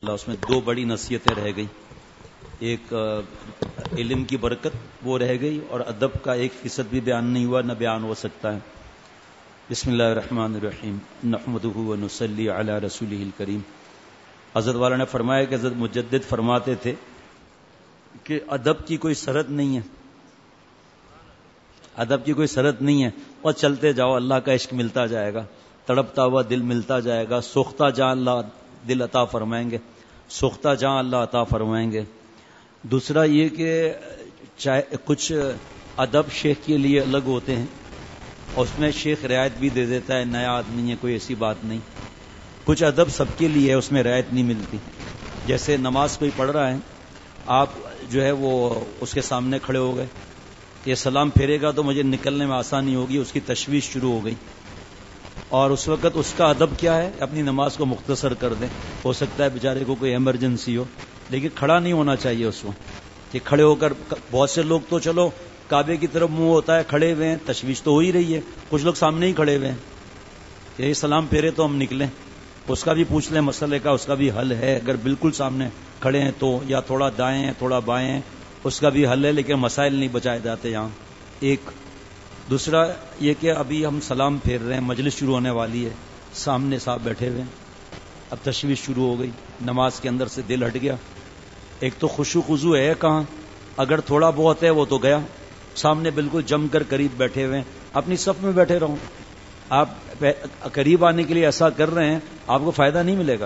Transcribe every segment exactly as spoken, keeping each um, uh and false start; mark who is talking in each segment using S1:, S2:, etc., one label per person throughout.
S1: اس میں دو بڑی نصیحتیں رہ گئی. ایک علم کی برکت وہ رہ گئی اور ادب کا ایک فیصد بھی بیان نہیں ہوا، نہ بیان ہو سکتا ہے. بسم اللہ الرحمن الرحیم نحمدہ ونصلی علی رسولہ الکریم. حضرت والا نے فرمایا کہ حضرت مجدد فرماتے تھے کہ ادب کی کوئی سرحد نہیں ہے، ادب کی کوئی سرحد نہیں ہے، اور چلتے جاؤ اللہ کا عشق ملتا جائے گا، تڑپتا ہوا دل ملتا جائے گا، سوختہ جہاں اللہ دل عطا فرمائیں گے، سوختہ جہاں اللہ عطا فرمائیں گے. دوسرا یہ کہ چاہے کچھ ادب شیخ کے لیے الگ ہوتے ہیں اور اس میں شیخ رعایت بھی دے دیتا ہے، نیا آدمی ہے کوئی ایسی بات نہیں. کچھ ادب سب کے لیے ہے، اس میں رعایت نہیں ملتی. جیسے نماز کوئی پڑھ رہا ہے، آپ جو ہے وہ اس کے سامنے کھڑے ہو گئے، یہ سلام پھیرے گا تو مجھے نکلنے میں آسانی ہوگی، اس کی تشویش شروع ہو گئی. اور اس وقت اس کا ادب کیا ہے؟ اپنی نماز کو مختصر کر دیں. ہو سکتا ہے بیچارے کو کوئی ایمرجنسی ہو، لیکن کھڑا نہیں ہونا چاہیے اس وقت کہ کھڑے ہو کر. بہت سے لوگ تو چلو کعبے کی طرف منہ ہوتا ہے، کھڑے ہوئے ہیں، تشویش تو ہو ہی رہی ہے. کچھ لوگ سامنے ہی کھڑے ہوئے ہیں کہ یہ سلام پھیرے تو ہم نکلیں. اس کا بھی پوچھ لیں مسئلے کا، اس کا بھی حل ہے. اگر بالکل سامنے کھڑے ہیں تو، یا تھوڑا دائیں ہیں تھوڑا بائیں ہیں، اس کا بھی حل ہے. لیکن مسائل نہیں بچائے جاتے یہاں. ایک دوسرا یہ کہ ابھی ہم سلام پھیر رہے ہیں، مجلس شروع ہونے والی ہے، سامنے صاحب بیٹھے ہوئے ہیں، اب تشویش شروع ہو گئی، نماز کے اندر سے دل ہٹ گیا. ایک تو خشوع خضوع ہے کہاں، اگر تھوڑا بہت ہے وہ تو گیا. سامنے بالکل جم کر قریب بیٹھے ہوئے ہیں، اپنی صف میں بیٹھے رہو. آپ قریب آنے کے لیے ایسا کر رہے ہیں، آپ کو فائدہ نہیں ملے گا.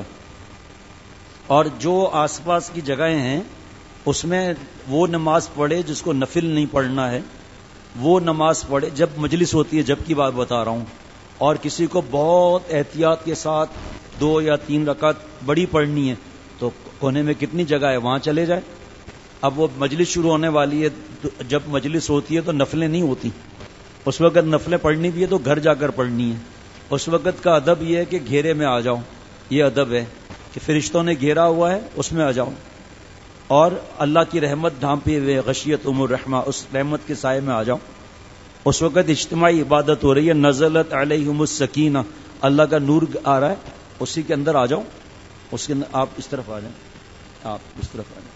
S1: اور جو آس پاس کی جگہیں ہیں اس میں وہ نماز پڑھے جس کو نفل نہیں پڑھنا ہے، وہ نماز پڑھے جب مجلس ہوتی ہے، جب کی بات بتا رہا ہوں. اور کسی کو بہت احتیاط کے ساتھ دو یا تین رکعت بڑی پڑھنی ہے تو کونے میں کتنی جگہ ہے وہاں چلے جائے. اب وہ مجلس شروع ہونے والی ہے، جب مجلس ہوتی ہے تو نفلیں نہیں ہوتی، اس وقت نفلیں پڑھنی بھی ہے تو گھر جا کر پڑھنی ہے. اس وقت کا ادب یہ ہے کہ گھیرے میں آ جاؤ. یہ ادب ہے کہ فرشتوں نے گھیرا ہوا ہے، اس میں آ جاؤ اور اللہ کی رحمت ڈھانپے ہوئے غشیت ام الرحمہ، اس رحمت کے سائے میں آ جاؤ. اس وقت اجتماعی عبادت ہو رہی ہے، نزلت علیہم السکینہ، اللہ کا نور آ رہا ہے، اسی کے اندر آ جاؤ. اس کے اندر آپ اس طرف آ جائیں، آپ اس طرف آ جائیں،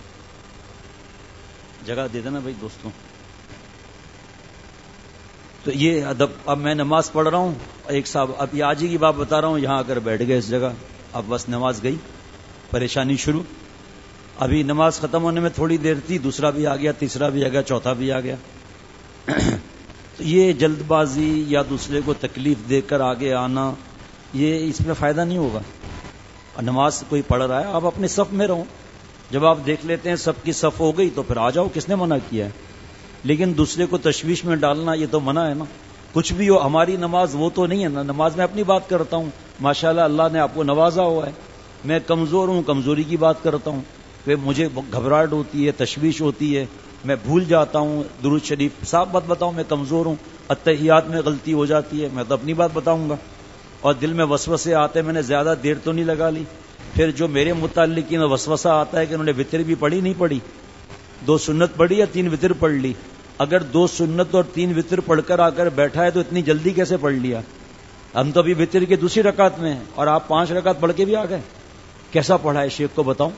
S1: جگہ دے دینا بھائی دوستوں. تو یہ ادب. اب میں نماز پڑھ رہا ہوں، ایک صاحب اب یہ آج ہی کی بات بتا رہا ہوں، یہاں آ کر بیٹھ گئے اس جگہ. اب بس نماز گئی، پریشانی شروع. ابھی نماز ختم ہونے میں تھوڑی دیر تھی، دوسرا بھی آ گیا، تیسرا بھی آ گیا، چوتھا بھی آ گیا. تو یہ جلد بازی یا دوسرے کو تکلیف دے کر آگے آنا، یہ اس میں فائدہ نہیں ہوگا. نماز کوئی پڑھ رہا ہے، آپ اپنے صف میں رہو. جب آپ دیکھ لیتے ہیں سب کی صف ہو گئی تو پھر آ جاؤ، کس نے منع کیا ہے؟ لیکن دوسرے کو تشویش میں ڈالنا یہ تو منع ہے نا. کچھ بھی ہو، ہماری نماز وہ تو نہیں ہے نا. نماز میں اپنی بات کرتا ہوں، ماشاءاللہ اللہ نے آپ کو نوازا ہوا ہے. میں کمزور ہوں، کمزوری کی بات کرتا ہوں. پھر مجھے گھبراہٹ ہوتی ہے، تشویش ہوتی ہے، میں بھول جاتا ہوں درود شریف. صاحب بات بتاؤں میں کمزور ہوں، اتحیات میں غلطی ہو جاتی ہے، میں تو اپنی بات بتاؤں گا. اور دل میں وسوسے آتے، میں نے زیادہ دیر تو نہیں لگا لی. پھر جو میرے متعلق میں وسوسہ آتا ہے کہ انہوں نے وتر بھی پڑھی نہیں پڑھی، دو سنت پڑھی یا تین وتر پڑھ لی. اگر دو سنت اور تین وتر پڑھ کر آ کر بیٹھا ہے تو اتنی جلدی کیسے پڑھ لیا؟ ہم تو ابھی وتر کی دوسری رکعت میں ہیں اور آپ پانچ رکعت پڑھ کے بھی آ گئے. کیسا پڑھا ہے شیخ کو بتاؤں.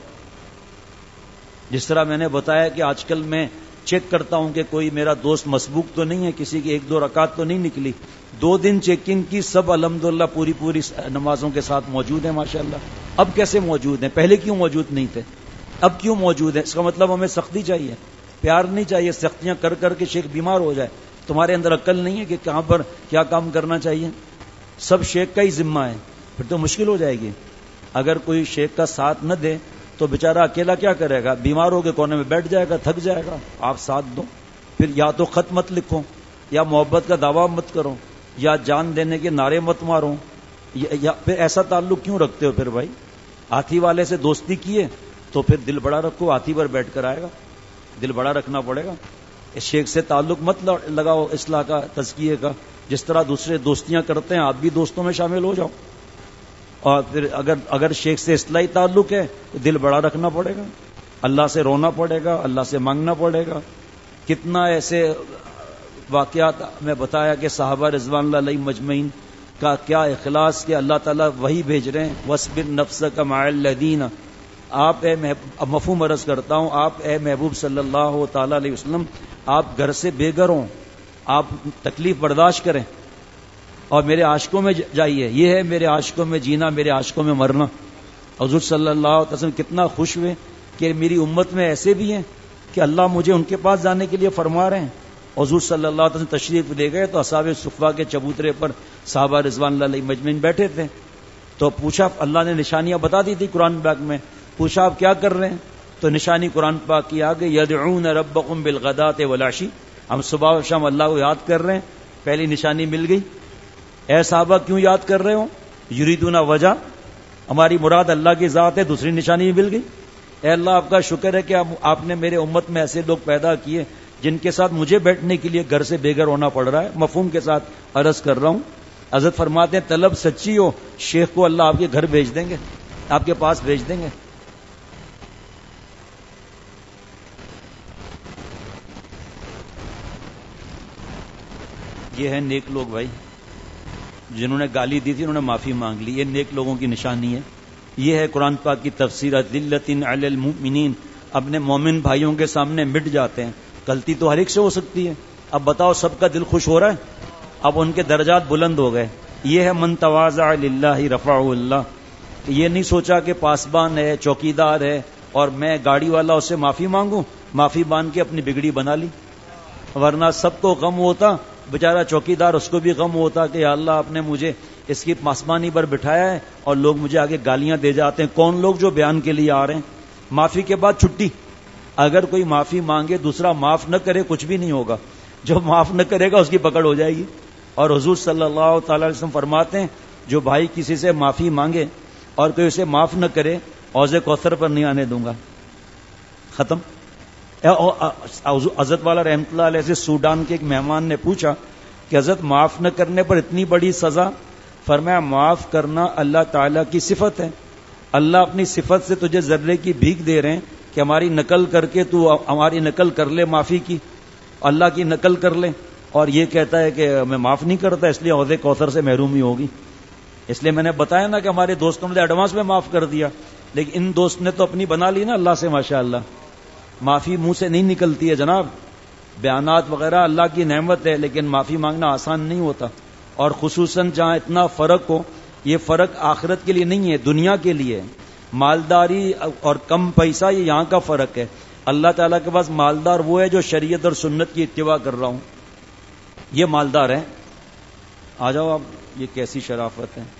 S1: جس طرح میں نے بتایا کہ آج کل میں چیک کرتا ہوں کہ کوئی میرا دوست مسبوق تو نہیں ہے، کسی کی ایک دو رکعت تو نہیں نکلی. دو دن چیکنگ کی، سب الحمدللہ پوری پوری نمازوں کے ساتھ موجود ہیں ماشاءاللہ. اب کیسے موجود ہیں؟ پہلے کیوں موجود نہیں تھے؟ اب کیوں موجود ہیں؟ اس کا مطلب ہمیں سختی چاہیے، پیار نہیں چاہیے. سختیاں کر کر کے شیخ بیمار ہو جائے. تمہارے اندر عقل نہیں ہے کہ کہاں پر کیا کام کرنا چاہیے. سب شیخ کا ہی ذمہ ہے، پھر تو مشکل ہو جائے گی. اگر کوئی شیخ کا ساتھ نہ دے تو بیچارہ اکیلا کیا کرے گا؟ بیمار ہو کے کونے میں بیٹھ جائے گا، تھک جائے گا. آپ ساتھ دو. پھر یا تو خط مت لکھو، یا محبت کا دعویٰ مت کرو، یا جان دینے کے نعرے مت مارو. یا پھر ایسا تعلق کیوں رکھتے ہو؟ پھر بھائی ہاتھی والے سے دوستی کیے تو پھر دل بڑا رکھو، ہاتھی پر بیٹھ کر آئے گا. دل بڑا رکھنا پڑے گا. اس شیخ سے تعلق مت لگاؤ اصلاح کا، تزکیے کا. جس طرح دوسرے دوستیاں کرتے ہیں آپ بھی دوستوں میں شامل ہو جاؤ. اور پھر اگر اگر شیخ سے اصلاحی تعلق ہے تو دل بڑا رکھنا پڑے گا، اللہ سے رونا پڑے گا، اللہ سے مانگنا پڑے گا. کتنا ایسے واقعات میں بتایا کہ صحابہ رضوان اللہ علیہم مجمعین کا کیا اخلاص کہ اللہ تعالیٰ وہی بھیج رہے ہیں. وَاصْبِرْ نَفْسَكَ مَعَ الَّذِينَ آپ اے محبوب، مفہوم عرض کرتا ہوں، آپ اے محبوب صلی اللہ تعالی علیہ وسلم آپ گھر سے بے گھر ہوں، آپ تکلیف برداشت کریں اور میرے عاشقوں میں جائیے، یہ ہے میرے عاشقوں میں جینا، میرے عاشقوں میں مرنا۔ حضور صلی اللہ علیہ وسلم کتنا خوش ہوئے کہ میری امت میں ایسے بھی ہیں کہ اللہ مجھے ان کے پاس جانے کے لیے فرما رہے ہیں۔ حضور صلی اللہ علیہ وسلم تشریف لے گئے تو اصحاب صفہ کے چبوترے پر صحابہ رضوان اللہ علیہ مجمعین بیٹھے تھے، تو پوچھا، اللہ نے نشانیاں بتا دی تھی قرآن پاک میں، پوچھا آپ کیا کر رہے ہیں؟ تو نشانی قرآن پاک کی آگے، یدعون ربکم بالغداۃ والعشی، ہم صبح و شام اللہ کو یاد کر رہے ہیں۔ پہلی نشانی مل گئی۔ اے صحابہ کیوں یاد کر رہے ہو؟ یریدون وجہ، ہماری مراد اللہ کی ذات ہے۔ دوسری نشانی مل گئی، اے اللہ آپ کا شکر ہے کہ آپ نے میرے امت میں ایسے لوگ پیدا کیے جن کے ساتھ مجھے بیٹھنے کے لیے گھر سے بے گھر ہونا پڑ رہا ہے۔ مفہوم کے ساتھ عرض کر رہا ہوں۔ حضرت فرماتے ہیں طلب سچی ہو، شیخ کو اللہ آپ کے گھر بھیج دیں گے، آپ کے پاس بھیج دیں گے۔ یہ ہے نیک لوگ بھائی، جنہوں نے گالی دی تھی انہوں نے معافی مانگ لی، یہ نیک لوگوں کی نشانی ہے۔ یہ ہے قرآن پاک کی تفسیر، ذلۃ علی المؤمنین، اپنے مومن بھائیوں کے سامنے مٹ جاتے ہیں۔ غلطی تو ہر ایک سے ہو سکتی ہے، اب بتاؤ سب کا دل خوش ہو رہا ہے، اب ان کے درجات بلند ہو گئے۔ یہ ہے من تواضع للہ رفعہ اللہ، یہ نہیں سوچا کہ پاسبان ہے، چوکیدار ہے اور میں گاڑی والا اس سے معافی مانگوں، معافی مانگ کے اپنی بگڑی بنا لی، ورنہ سب کو غم ہوتا، بیچارہ چوکیدار اس کو بھی غم ہوتا کہ یا اللہ آپ نے مجھے اس کی پاسبانی پر بٹھایا ہے اور لوگ مجھے آگے گالیاں دے جاتے ہیں۔ کون لوگ جو بیان کے لیے آ رہے ہیں؟ معافی کے بعد چھٹی، اگر کوئی معافی مانگے دوسرا معاف نہ کرے کچھ بھی نہیں ہوگا، جو معاف نہ کرے گا اس کی پکڑ ہو جائے گی۔ اور حضور صلی اللہ تعالی علیہ وسلم فرماتے ہیں جو بھائی کسی سے معافی مانگے اور کوئی اسے معاف نہ کرے، حوض کوثر پر نہیں آنے دوں گا۔ ختم۔ حضرت والا رحمۃ اللہ علیہ سے سوڈان کے ایک مہمان نے پوچھا کہ حضرت معاف نہ کرنے پر اتنی بڑی سزا؟ فرمایا معاف کرنا اللہ تعالیٰ کی صفت ہے، اللہ اپنی صفت سے تجھے ذرے کی بھیک دے رہے ہیں کہ ہماری نقل کر کے تو ہماری نقل کر لے معافی کی، اللہ کی نقل کر لے، اور یہ کہتا ہے کہ میں معاف نہیں کرتا اس لیے حوض کوثر سے محرومی ہوگی۔ اس لیے میں نے بتایا نا کہ ہمارے دوستوں نے ایڈوانس میں معاف کر دیا، لیکن ان دوست نے تو اپنی بنا لی نا اللہ سے، ماشاءاللہ۔ معافی منہ سے نہیں نکلتی ہے جناب، بیانات وغیرہ اللہ کی نعمت ہے، لیکن معافی مانگنا آسان نہیں ہوتا، اور خصوصاً جہاں اتنا فرق ہو۔ یہ فرق آخرت کے لیے نہیں ہے، دنیا کے لیے۔ مالداری اور کم پیسہ یہ یہاں کا فرق ہے۔ اللہ تعالیٰ کے پاس مالدار وہ ہے جو شریعت اور سنت کی اتباع کر رہا ہوں، یہ مالدار ہے۔ آ جاؤ آپ، یہ کیسی شرافت ہے۔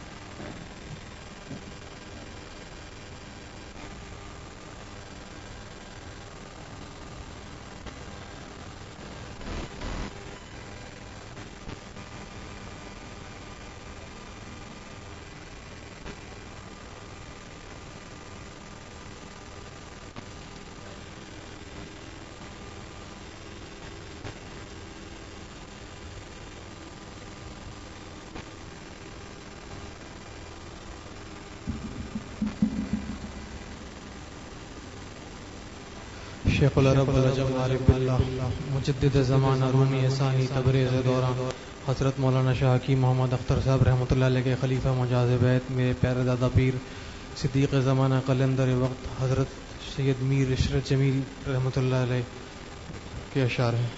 S2: شیخ العرب العجم عارف اللہ مجدد زمانہ رومی ثانی تبریز دوران حضرت مولانا شاہ حکیم محمد اختر صاحب رحمۃ اللہ علیہ کے خلیفہ مجاز بیت، میرے پیارے دادا پیر صدیق زمانہ قلندر وقت حضرت سید میر عشرت جمیل رحمۃ اللہ علیہ کے اشعار ہیں۔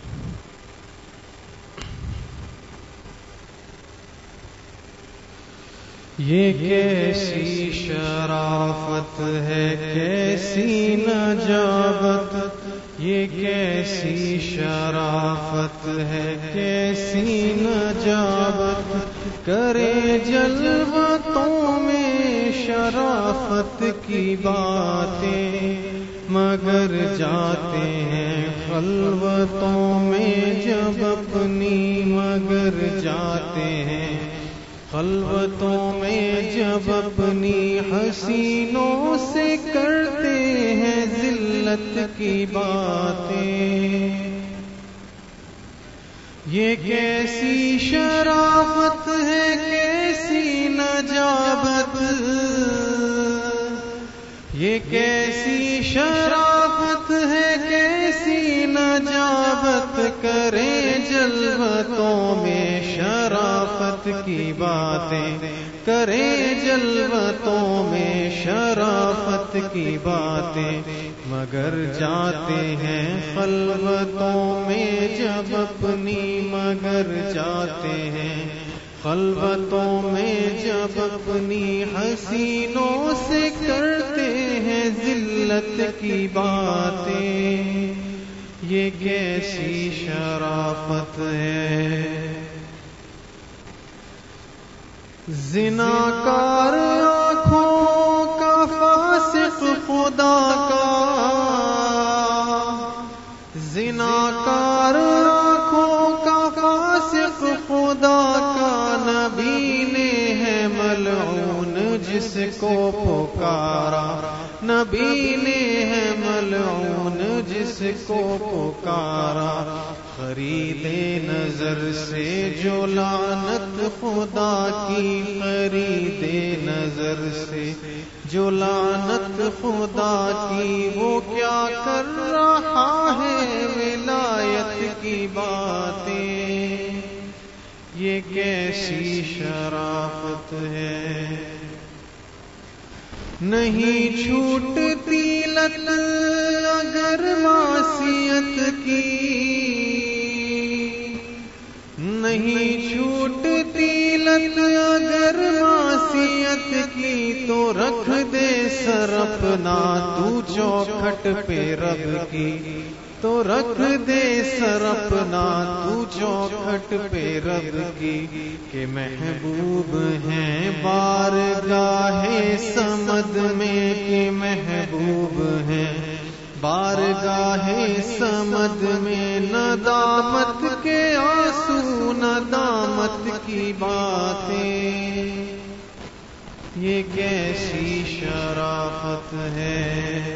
S2: یہ کیسی شرافت ہے، کیسی نجابت، یہ کیسی شرافت ہے، کیسی نجابت، کرے جلوتوں میں شرافت کی باتیں، مگر جاتے ہیں خلوتوں میں جب اپنی، مگر جاتے ہیں خلوتوں میں جب اپنی، حسینوں سے کرتے ہیں ذلت کی باتیں۔ یہ کیسی شرافت ہے، کیسی نجابت، یہ کیسی شرافت ہے، کیسی نجابت، کرے جلوتوں میں شرافت
S3: شرافت کی باتیں، کریں جلوتوں میں شرافت کی باتیں، مگر جاتے ہیں خلوتوں میں جب اپنی، مگر جاتے ہیں خلوتوں میں جب اپنی، حسینوں سے کرتے ہیں ذلت کی باتیں، یہ کیسی شرافت ہے۔ زناکار آنکھوں کا فاسق خدا کا، زناکار آنکھوں کا فاسق خدا کا، نبی نے ہے ملعون جس کو پکارا، نبی نے ہے ملعون جس کو پکارا، خریدے نظر سے جو لعنت خدا کی، خریدے نظر سے جو لعنت خدا کی، وہ کیا کر رہا ہے ولایت کی باتیں، یہ کیسی شرافت ہے۔ نہیں چھوٹتی لت اگر معصیت کی، نہیں چھوٹتی لت اگر معصیت کی، تو رکھ دے سر اپنا تو چوکھٹ پہ رب کی، تو رکھ دے سر اپنا تو چوکھٹ پہ رب کی، کہ محبوب ہیں بارگاہ سمد میں، کہ محبوب ہیں بارگاہ سمد میں، ندامت کے آنسو ندامت کی باتیں، یہ کیسی شرافت ہے۔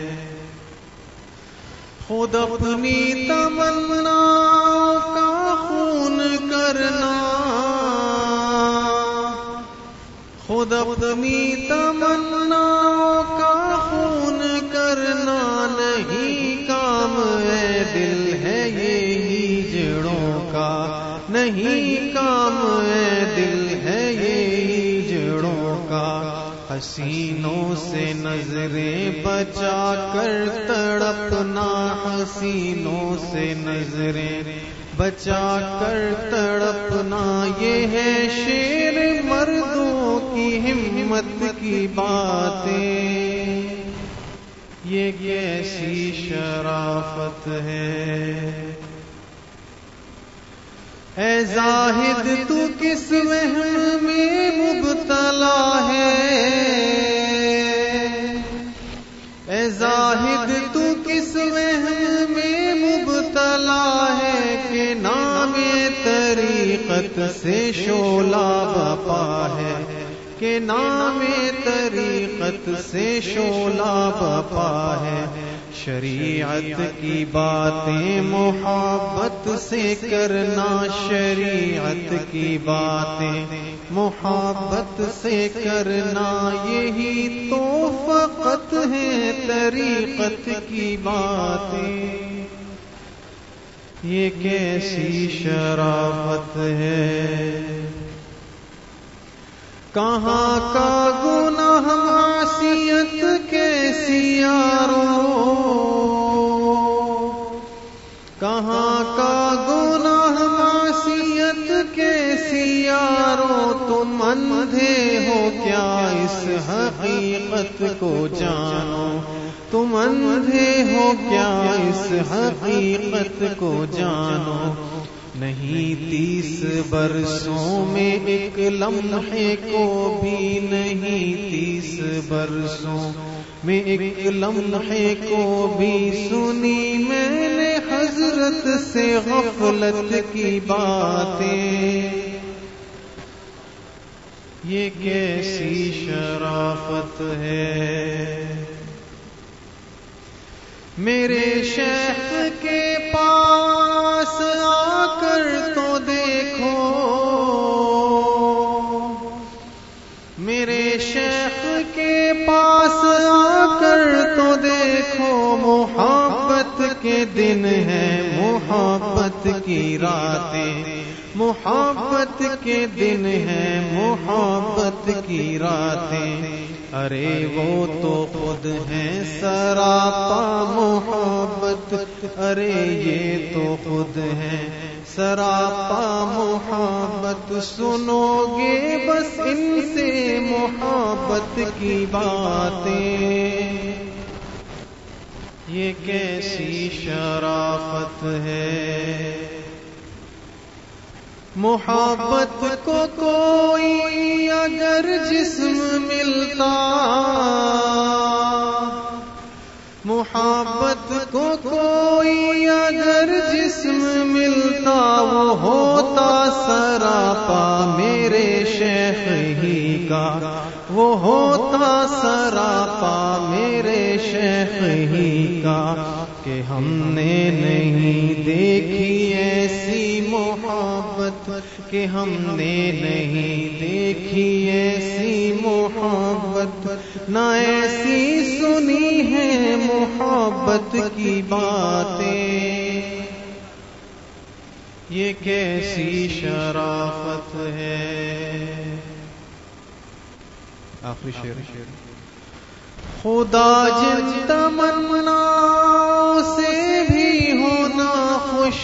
S3: خود اپنی تمنا کا خون کرنا، خود اپنی تمنا کا خون کرنا، نہیں کام ہے دل ہے یہی جڑوں کا، نہیں کام ہے دل ہے یہی جڑوں کا، حسینوں سے نظریں بچا کر تڑپنا، حسینوں سے نظریں بچا کر تڑپنا، یہ ہے شیر مردوں کی ہمت کی باتیں، یہ کیسی شرافت ہے۔ اے زاہد تو کس وہم میں مبتلا ہے، اے زاہد تو کس وہم میں مبتلا ہے، کہ نام طریقت سے شعلہ بپا ہے، کہ نام طریقت سے شعلہ بپا ہے، شریعت کی باتیں محبت سے کرنا، شریعت کی باتیں محبت سے کرنا، یہی تو فقط ہے طریقت کی باتیں، یہ کیسی شرافت ہے۔ کہاں کا گناہ معصیت کیسی یارو، کہاں کا گناہ معصیت کیسی یارو، تم اندھے ہو کیا اس حقیقت کو جانو، تم اندھے ہو کیا اس حقیقت کو جانو، نہیں تیس برسوں میں ایک لمحے کو بھی، نہیں تیس برسوں میں ایک لمحے کو بھی، سنی میں نے حضرت سے غفلت کی باتیں، یہ کیسی شرافت ہے۔ میرے شیخ کے پاس آ کر تو دیکھو، میرے شیخ کے پاس آ کر تو دیکھو، محبت کے دن ہے محبت کی راتیں محبت کے دن ہیں محبت کی راتیں ارے وہ تو خود ہیں سراپا محبت ارے یہ تو خود ہیں سراپا محبت سنو گے بس ان سے محبت کی باتیں یہ کیسی شرافت ہے محبت کو کوئی اگر جسم ملتا محبت کو کوئی اگر جسم ملتا وہ ہوتا سراپا میرے شیخ ہی کا وہ ہوتا سراپا میرے شیخ ہی کا کہ ہم نے نہیں دیکھی ایسی محبت کہ ہم نے نہیں دیکھی ایسی محبت نہ ایسی سنی ہے محبت کی باتیں یہ کیسی شرافت ہے آخری شعر خدا جن تمنا سے بھی ہونا خوش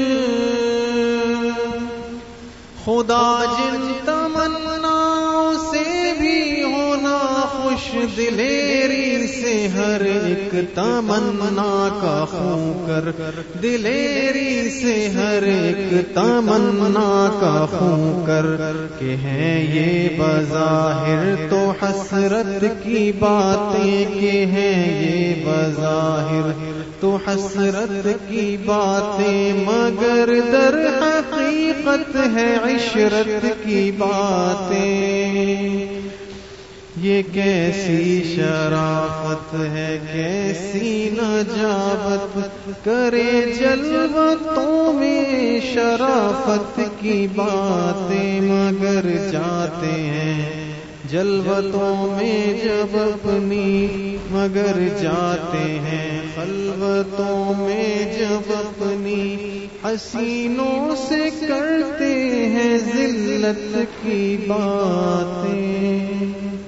S3: خدا جن تمنا سے بھی ہونا خوش دلیری سے ہر ایک تمنا کا خو کر دلیری سے ہر ایک تمنا کا خو کر کہ ہیں یہ بظاہر تو حسرت کی باتیں کہ ہیں یہ بظاہر تو حسرت کی باتیں مگر در حقیقت ہے عشرت کی باتیں یہ کیسی شرافت ہے کیسی نجابت کرے جلوتوں میں شرافت کی باتیں مگر جاتے ہیں جلوتوں میں جب اپنی مگر جاتے ہیں خلوتوں میں جب اپنی حسینوں سے کرتے ہیں ذلت کی باتیں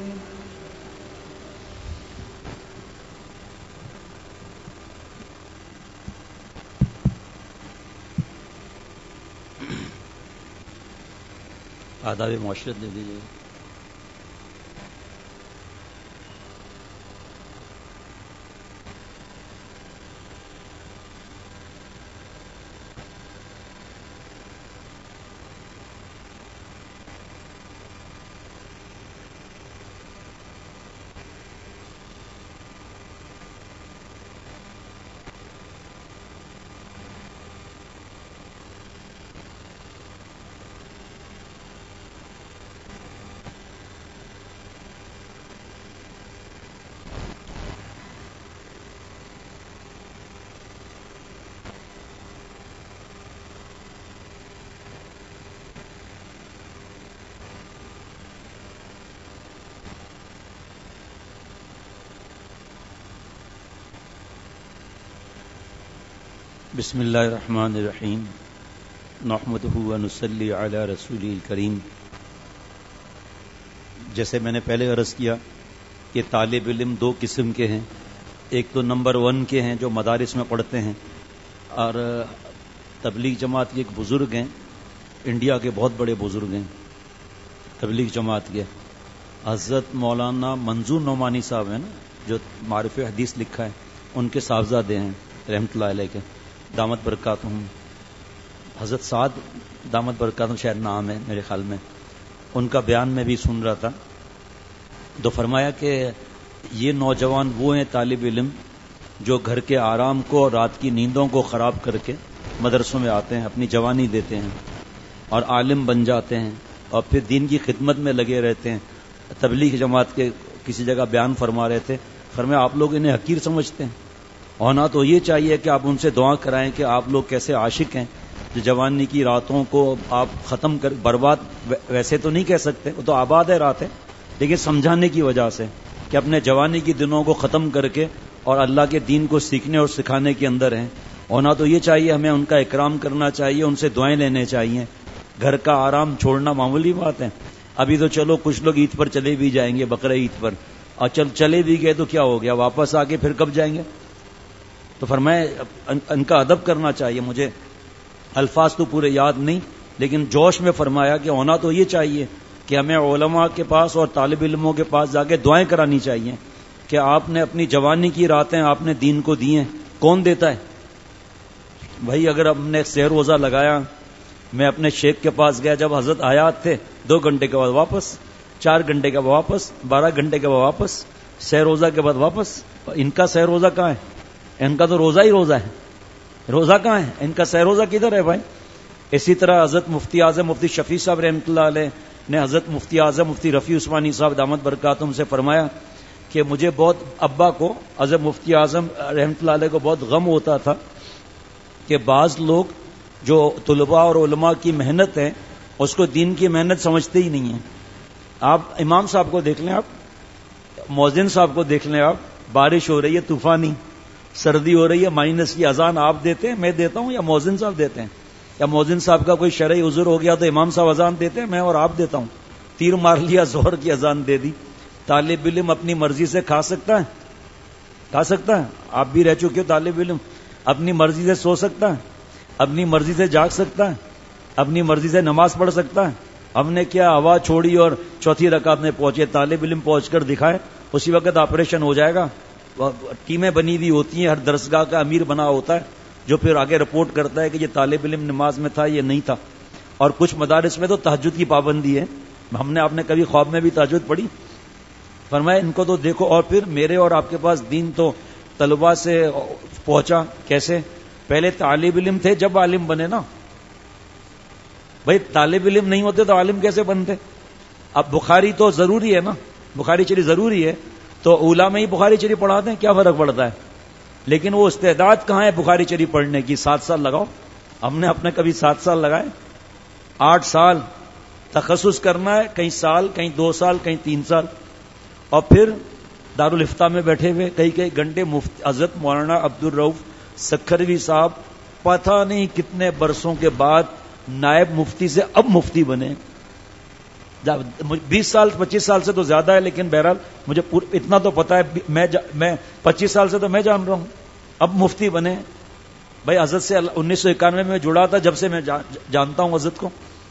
S1: آداب معاشرت دے دیجیے بسم اللہ الرحمن الرحیم نحمدہ و نصلی علی رسولہ الکریم جیسے میں نے پہلے عرض کیا کہ طالب علم دو قسم کے ہیں ایک تو نمبر ون کے ہیں جو مدارس میں پڑھتے ہیں اور تبلیغ جماعت کے ایک بزرگ ہیں انڈیا کے بہت بڑے بزرگ ہیں تبلیغ جماعت کے حضرت مولانا منظور نعمانی صاحب ہیں نا جو معرف حدیث لکھا ہے ان کے صاحبزادے ہیں رحمۃ اللہ علیہ کے دامت برکاتہم حضرت سعد دامت برکاتہم شاید نام ہے میرے خیال میں ان کا بیان میں بھی سن رہا تھا تو فرمایا کہ یہ نوجوان وہ ہیں طالب علم جو گھر کے آرام کو اور رات کی نیندوں کو خراب کر کے مدرسوں میں آتے ہیں اپنی جوانی دیتے ہیں اور عالم بن جاتے ہیں اور پھر دین کی خدمت میں لگے رہتے ہیں. تبلیغ جماعت کے کسی جگہ بیان فرما رہے تھے فرمایا آپ لوگ انہیں حقیر سمجھتے ہیں ہونا تو یہ چاہیے کہ آپ ان سے دعا کرائیں کہ آپ لوگ کیسے عاشق ہیں جو جوانی کی راتوں کو آپ ختم کر برباد ویسے تو نہیں کہہ سکتے وہ تو آباد ہے رات ہے لیکن سمجھانے کی وجہ سے کہ اپنے جوانی کی دنوں کو ختم کر کے اور اللہ کے دین کو سیکھنے اور سکھانے کے اندر ہیں ہونا تو یہ چاہیے ہمیں ان کا اکرام کرنا چاہیے, ان سے دعائیں لینے چاہیے. گھر کا آرام چھوڑنا معمولی بات ہے. ابھی تو چلو کچھ لوگ عید پر چلے بھی جائیں گے, بقرہ عید پر, اور چل چلے بھی گئے تو کیا ہو گیا, واپس آ کے پھر کب جائیں گے؟ تو فرمائے ان کا ادب کرنا چاہیے. مجھے الفاظ تو پورے یاد نہیں, لیکن جوش میں فرمایا کہ ہونا تو یہ چاہیے کہ ہمیں علماء کے پاس اور طالب علموں کے پاس جا کے دعائیں کرانی چاہیے کہ آپ نے اپنی جوانی کی راتیں آپ نے دین کو دی ہیں. کون دیتا ہے بھائی؟ اگر ہم نے سحر روزہ لگایا, میں اپنے شیخ کے پاس گیا جب حضرت حیات تھے, دو گھنٹے کے بعد واپس, چار گھنٹے کے بعد واپس, بارہ گھنٹے کے بعد واپس, سحر روزہ کے بعد واپس. ان کا سحر روزہ کہاں ہے؟ ان کا تو روزہ ہی روزہ ہے. روزہ کہاں ہے ان کا؟ سحر روزہ کدھر ہے بھائی؟ اسی طرح حضرت مفتی اعظم مفتی شفیع صاحب رحمۃ اللہ علیہ نے حضرت مفتی اعظم مفتی رفیع عثمانی صاحب دامت برکاتہم سے فرمایا کہ مجھے بہت, ابا کو حضرت مفتی اعظم رحمۃ اللہ علیہ کو بہت غم ہوتا تھا کہ بعض لوگ جو طلباء اور علماء کی محنت ہے اس کو دین کی محنت سمجھتے ہی نہیں ہیں. آپ امام صاحب کو دیکھ لیں, آپ مؤذن صاحب کو دیکھ لیں, آپ بارش ہو رہی ہے طوفانی, سردی ہو رہی ہے مائنس کی, اذان آپ دیتے ہیں, میں دیتا ہوں, یا مؤذن صاحب دیتے ہیں, یا مؤذن صاحب کا کوئی شرعی عذر ہو گیا تو امام صاحب اذان دیتے ہیں, میں اور آپ دیتا ہوں. تیر مار لیا, ظہر کی اذان دے دی. طالب علم اپنی مرضی سے کھا سکتا ہے؟ کھا سکتا ہے؟ آپ بھی رہ چکے ہو طالب علم. اپنی مرضی سے سو سکتا ہے؟ اپنی مرضی سے جاگ سکتا ہے؟ اپنی مرضی سے نماز پڑھ سکتا ہے؟ ہم نے کیا ہوا چھوڑی اور چوتھی رکعت میں پہنچے. طالب علم پہنچ کر دکھائے, اسی وقت آپریشن ہو جائے گا. ٹیمیں بنی ہوئی ہوتی ہیں, ہر درسگاہ کا امیر بنا ہوتا ہے جو پھر آگے رپورٹ کرتا ہے کہ یہ طالب علم نماز میں تھا, یہ نہیں تھا. اور کچھ مدارس میں تو تہجد کی پابندی ہے. ہم نے آپ نے کبھی خواب میں بھی تہجد پڑھی؟ فرمایا ان کو تو دیکھو. اور پھر میرے اور آپ کے پاس دین تو طلباء سے پہنچا کیسے؟ پہلے طالب علم تھے جب عالم بنے نا بھائی. طالب علم نہیں ہوتے تو عالم کیسے بنتے؟ اب بخاری تو ضروری ہے نا, بخاری شریف ضروری ہے, تو اولا میں ہی بخاری شریف پڑھا دیں, کیا فرق پڑتا ہے؟ لیکن وہ استعداد کہاں ہے بخاری شریف پڑھنے کی؟ سات سال لگاؤ. ہم نے اپنے کبھی سات سال لگائے؟ آٹھ سال تخصص کرنا ہے, کہیں سال, کہیں دو سال, کہیں تین سال, اور پھر دارالفتہ میں بیٹھے ہوئے کئی کئی گھنٹے. مفتی حضرت مولانا عبد الرؤف سکھروی صاحب پتہ نہیں کتنے برسوں کے بعد نائب مفتی سے اب مفتی بنے. بیس سال پچیس سال سے تو زیادہ ہے, لیکن بہرحال مجھے اتنا تو پتا ہے, میں میں پچیس سال سے تو میں جان رہا ہوں, اب مفتی بنے. بھائی حضرت سے انیس سو اکانوے میں جڑا تھا, جب سے میں جانتا ہوں حضرت کو.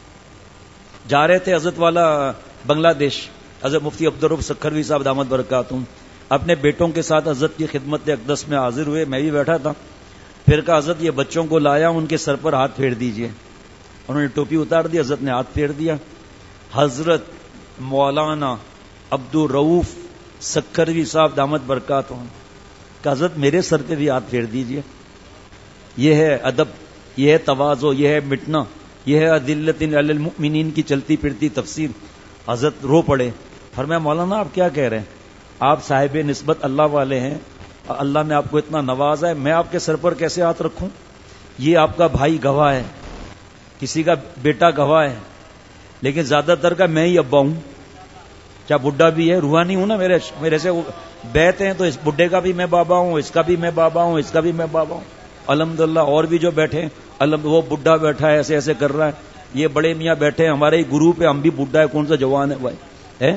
S1: جا رہے تھے حضرت والا بنگلہ دیش, حضرت مفتی عبدالرؤف سکھروی صاحب دامت برکاتہم اپنے بیٹوں کے ساتھ حضرت کی خدمت اقدس میں حاضر ہوئے. میں بھی بیٹھا تھا. پھر کہا حضرت یہ بچوں کو لایا, ان کے سر پر ہاتھ پھیر دیجئے. انہوں نے ٹوپی اتار دی, حضرت نے ہاتھ پھیر دیا. حضرت مولانا عبد الرؤف سکھروی صاحب دامت برکاتہم کہ حضرت میرے سر پہ بھی ہاتھ پھیر دیجئے. یہ ہے ادب, یہ ہے تواضع, یہ ہے مٹنا, یہ ہے اذلۃ علی المؤمنین کی چلتی پھرتی تفسیر. حضرت رو پڑے. فرمایا مولانا آپ کیا کہہ رہے ہیں؟ آپ صاحب نسبت اللہ والے ہیں, اللہ نے آپ کو اتنا نوازا ہے, میں آپ کے سر پر کیسے ہاتھ رکھوں؟ یہ آپ کا بھائی گواہ ہے, کسی کا بیٹا گواہ ہے, لیکن زیادہ تر کا میں ہی ابا ہوں. کیا بڈھا بھی ہے, روحانی ہوں نا, میرے میرے سے بیت ہیں, تو اس بڈھے کا بھی میں بابا ہوں, اس کا بھی میں بابا ہوں, اس کا بھی میں بابا ہوں. الحمدللہ. اور بھی جو بیٹھے ہیں, وہ بڈھا بیٹھا ہے ایسے ایسے کر رہا ہے, یہ بڑے میاں بیٹھے ہیں, ہمارے ہی گروپ ہے, ہم بھی بڈھا ہے, کون سا جوان ہے بھائی ہے؟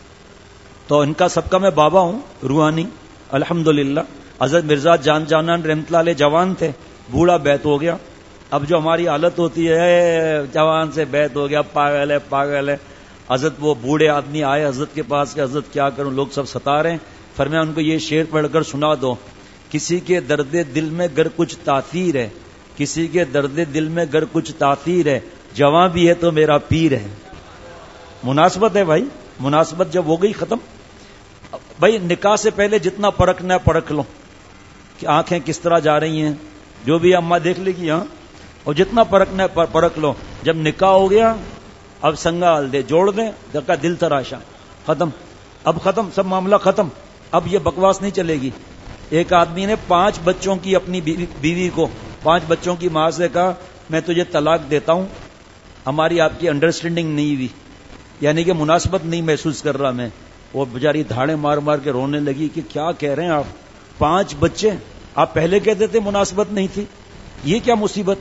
S1: تو ان کا سب کا میں بابا ہوں روحانی الحمدللہ. حضرت مرزا جان جانان رحمۃ اللہ علیہ جوان تھے, بوڑھا بیت ہو گیا. اب جو ہماری حالت ہوتی ہے جوان سے بیت ہو گیا, پاگل ہے پاگل ہے. حضرت وہ بوڑھے آدمی آئے حضرت کے پاس کہ حضرت کیا کروں, لوگ سب ستا رہے ہیں. فرمایا ان کو یہ شعر پڑھ کر سنا دو, کسی کے درد دل میں گر کچھ تاثیر ہے, کسی کے درد دل میں گر کچھ تاثیر ہے, جوان بھی ہے تو میرا پیر ہے. مناسبت ہے بھائی, مناسبت جب ہو گئی ختم. بھائی نکاح سے پہلے جتنا پرکھنا ہے پرکھ لو کہ آنکھیں کس طرح جا رہی ہیں, جو بھی اماں دیکھ لے گی, ہاں, اور جتنا پرکھنا ہے پرکھ لو. جب نکاح ہو گیا اب سنگال دے جوڑ دیں, کا دل تراشا, ختم. اب ختم, سب معاملہ ختم. اب یہ بکواس نہیں چلے گی. ایک آدمی نے پانچ بچوں کی اپنی بیوی, بیوی کو پانچ بچوں کی ماں سے کہا میں تجھے طلاق دیتا ہوں, ہماری آپ کی انڈرسٹینڈنگ نہیں ہوئی, یعنی کہ مناسبت نہیں محسوس کر رہا میں. وہ بیچاری دھاڑے مار مار کے رونے لگی کہ کیا کہہ رہے ہیں آپ, پانچ بچے, آپ پہلے کہتے تھے مناسبت نہیں تھی, یہ کیا مصیبت؟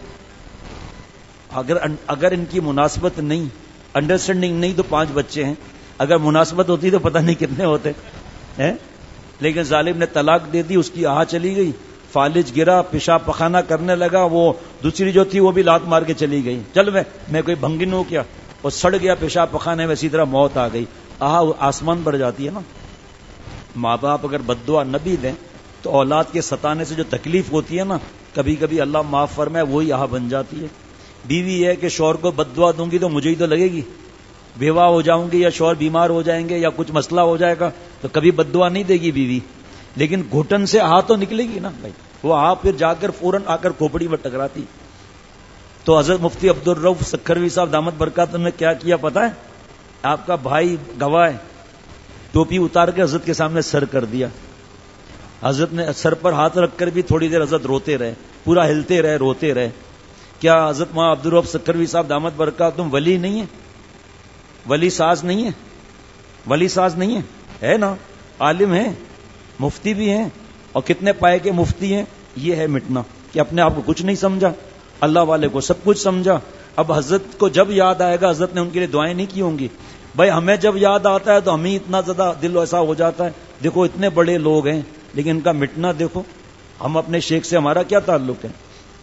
S1: اگر اگر ان کی مناسبت نہیں، انڈرسٹینڈنگ نہیں تو پانچ بچے ہیں، اگر مناسبت ہوتی تو پتہ نہیں کتنے ہوتے ہیں. لیکن ظالم نے طلاق دے دی، اس کی آہ چلی گئی، فالج گرا، پیشاب پخانہ کرنے لگا، وہ دوسری جو تھی وہ بھی لات مار کے چلی گئی. چل میں میں کوئی بھنگن ہوں کیا؟ وہ سڑ گیا پیشاب پخانے میں، اسی طرح موت آ گئی. آہا آسمان بھر جاتی ہے نا. ماں باپ اگر بد دعا نہ بھی دیں تو اولاد کے ستانے سے جو تکلیف ہوتی ہے نا، کبھی کبھی اللہ معاف فرمائے وہی آہ بن جاتی ہے. بیوی ہے کہ شوہر کو بد دعا دوں گی تو مجھے ہی تو لگے گی، بیوہ ہو جاؤں گی یا شوہر بیمار ہو جائیں گے یا کچھ مسئلہ ہو جائے گا تو کبھی بد دعا نہیں دے گی بیوی، لیکن گھٹن سے آہ تو نکلے گی نا بھائی. وہ آہ پھر جا کر فوراً آ کر کھوپڑی میں ٹکراتی. تو حضرت مفتی عبدالرؤف سکھروی صاحب دامت برکاتہ نے کیا کیا پتہ ہے؟ آپ کا بھائی گواہ ہے، ٹوپی اتار کے حضرت کے سامنے سر کر دیا. حضرت نے سر پر ہاتھ رکھ کر بھی تھوڑی دیر حضرت روتے رہے، پورا ہلتے رہے، روتے رہے. کیا حضرت مولانا عبدالرؤف سکھروی صاحب دامت برکاتہ تم ولی نہیں ہے؟ ولی ساز نہیں ہے؟ ولی ساز نہیں ہے؟ ہے نا، عالم ہیں، مفتی بھی ہیں، اور کتنے پائے کے مفتی ہیں. یہ ہے مٹنا کہ اپنے آپ کو کچھ نہیں سمجھا، اللہ والے کو سب کچھ سمجھا. اب حضرت کو جب یاد آئے گا، حضرت نے ان کے لیے دعائیں نہیں کی ہوں گی. بھائی ہمیں جب یاد آتا ہے تو ہمیں اتنا زیادہ دل ایسا ہو جاتا ہے، دیکھو اتنے بڑے لوگ ہیں لیکن ان کا مٹنا دیکھو، ہم اپنے شیخ سے ہمارا کیا تعلق ہے.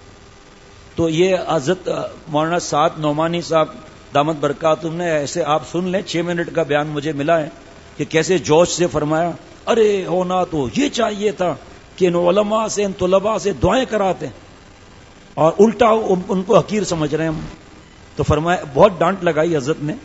S1: تو یہ حضرت مولانا سعد نعمانی صاحب دامت برکاتہم نے ایسے، آپ سن لیں، چھ منٹ کا بیان مجھے ملا ہے کہ کیسے جوش سے فرمایا، ارے ہونا تو یہ چاہیے تھا کہ ان علماء سے، ان طلباء سے دعائیں کراتے ہیں اور الٹا ان کو حقیر سمجھ رہے ہیں ہم. تو فرمایا، بہت ڈانٹ لگائی حضرت نے.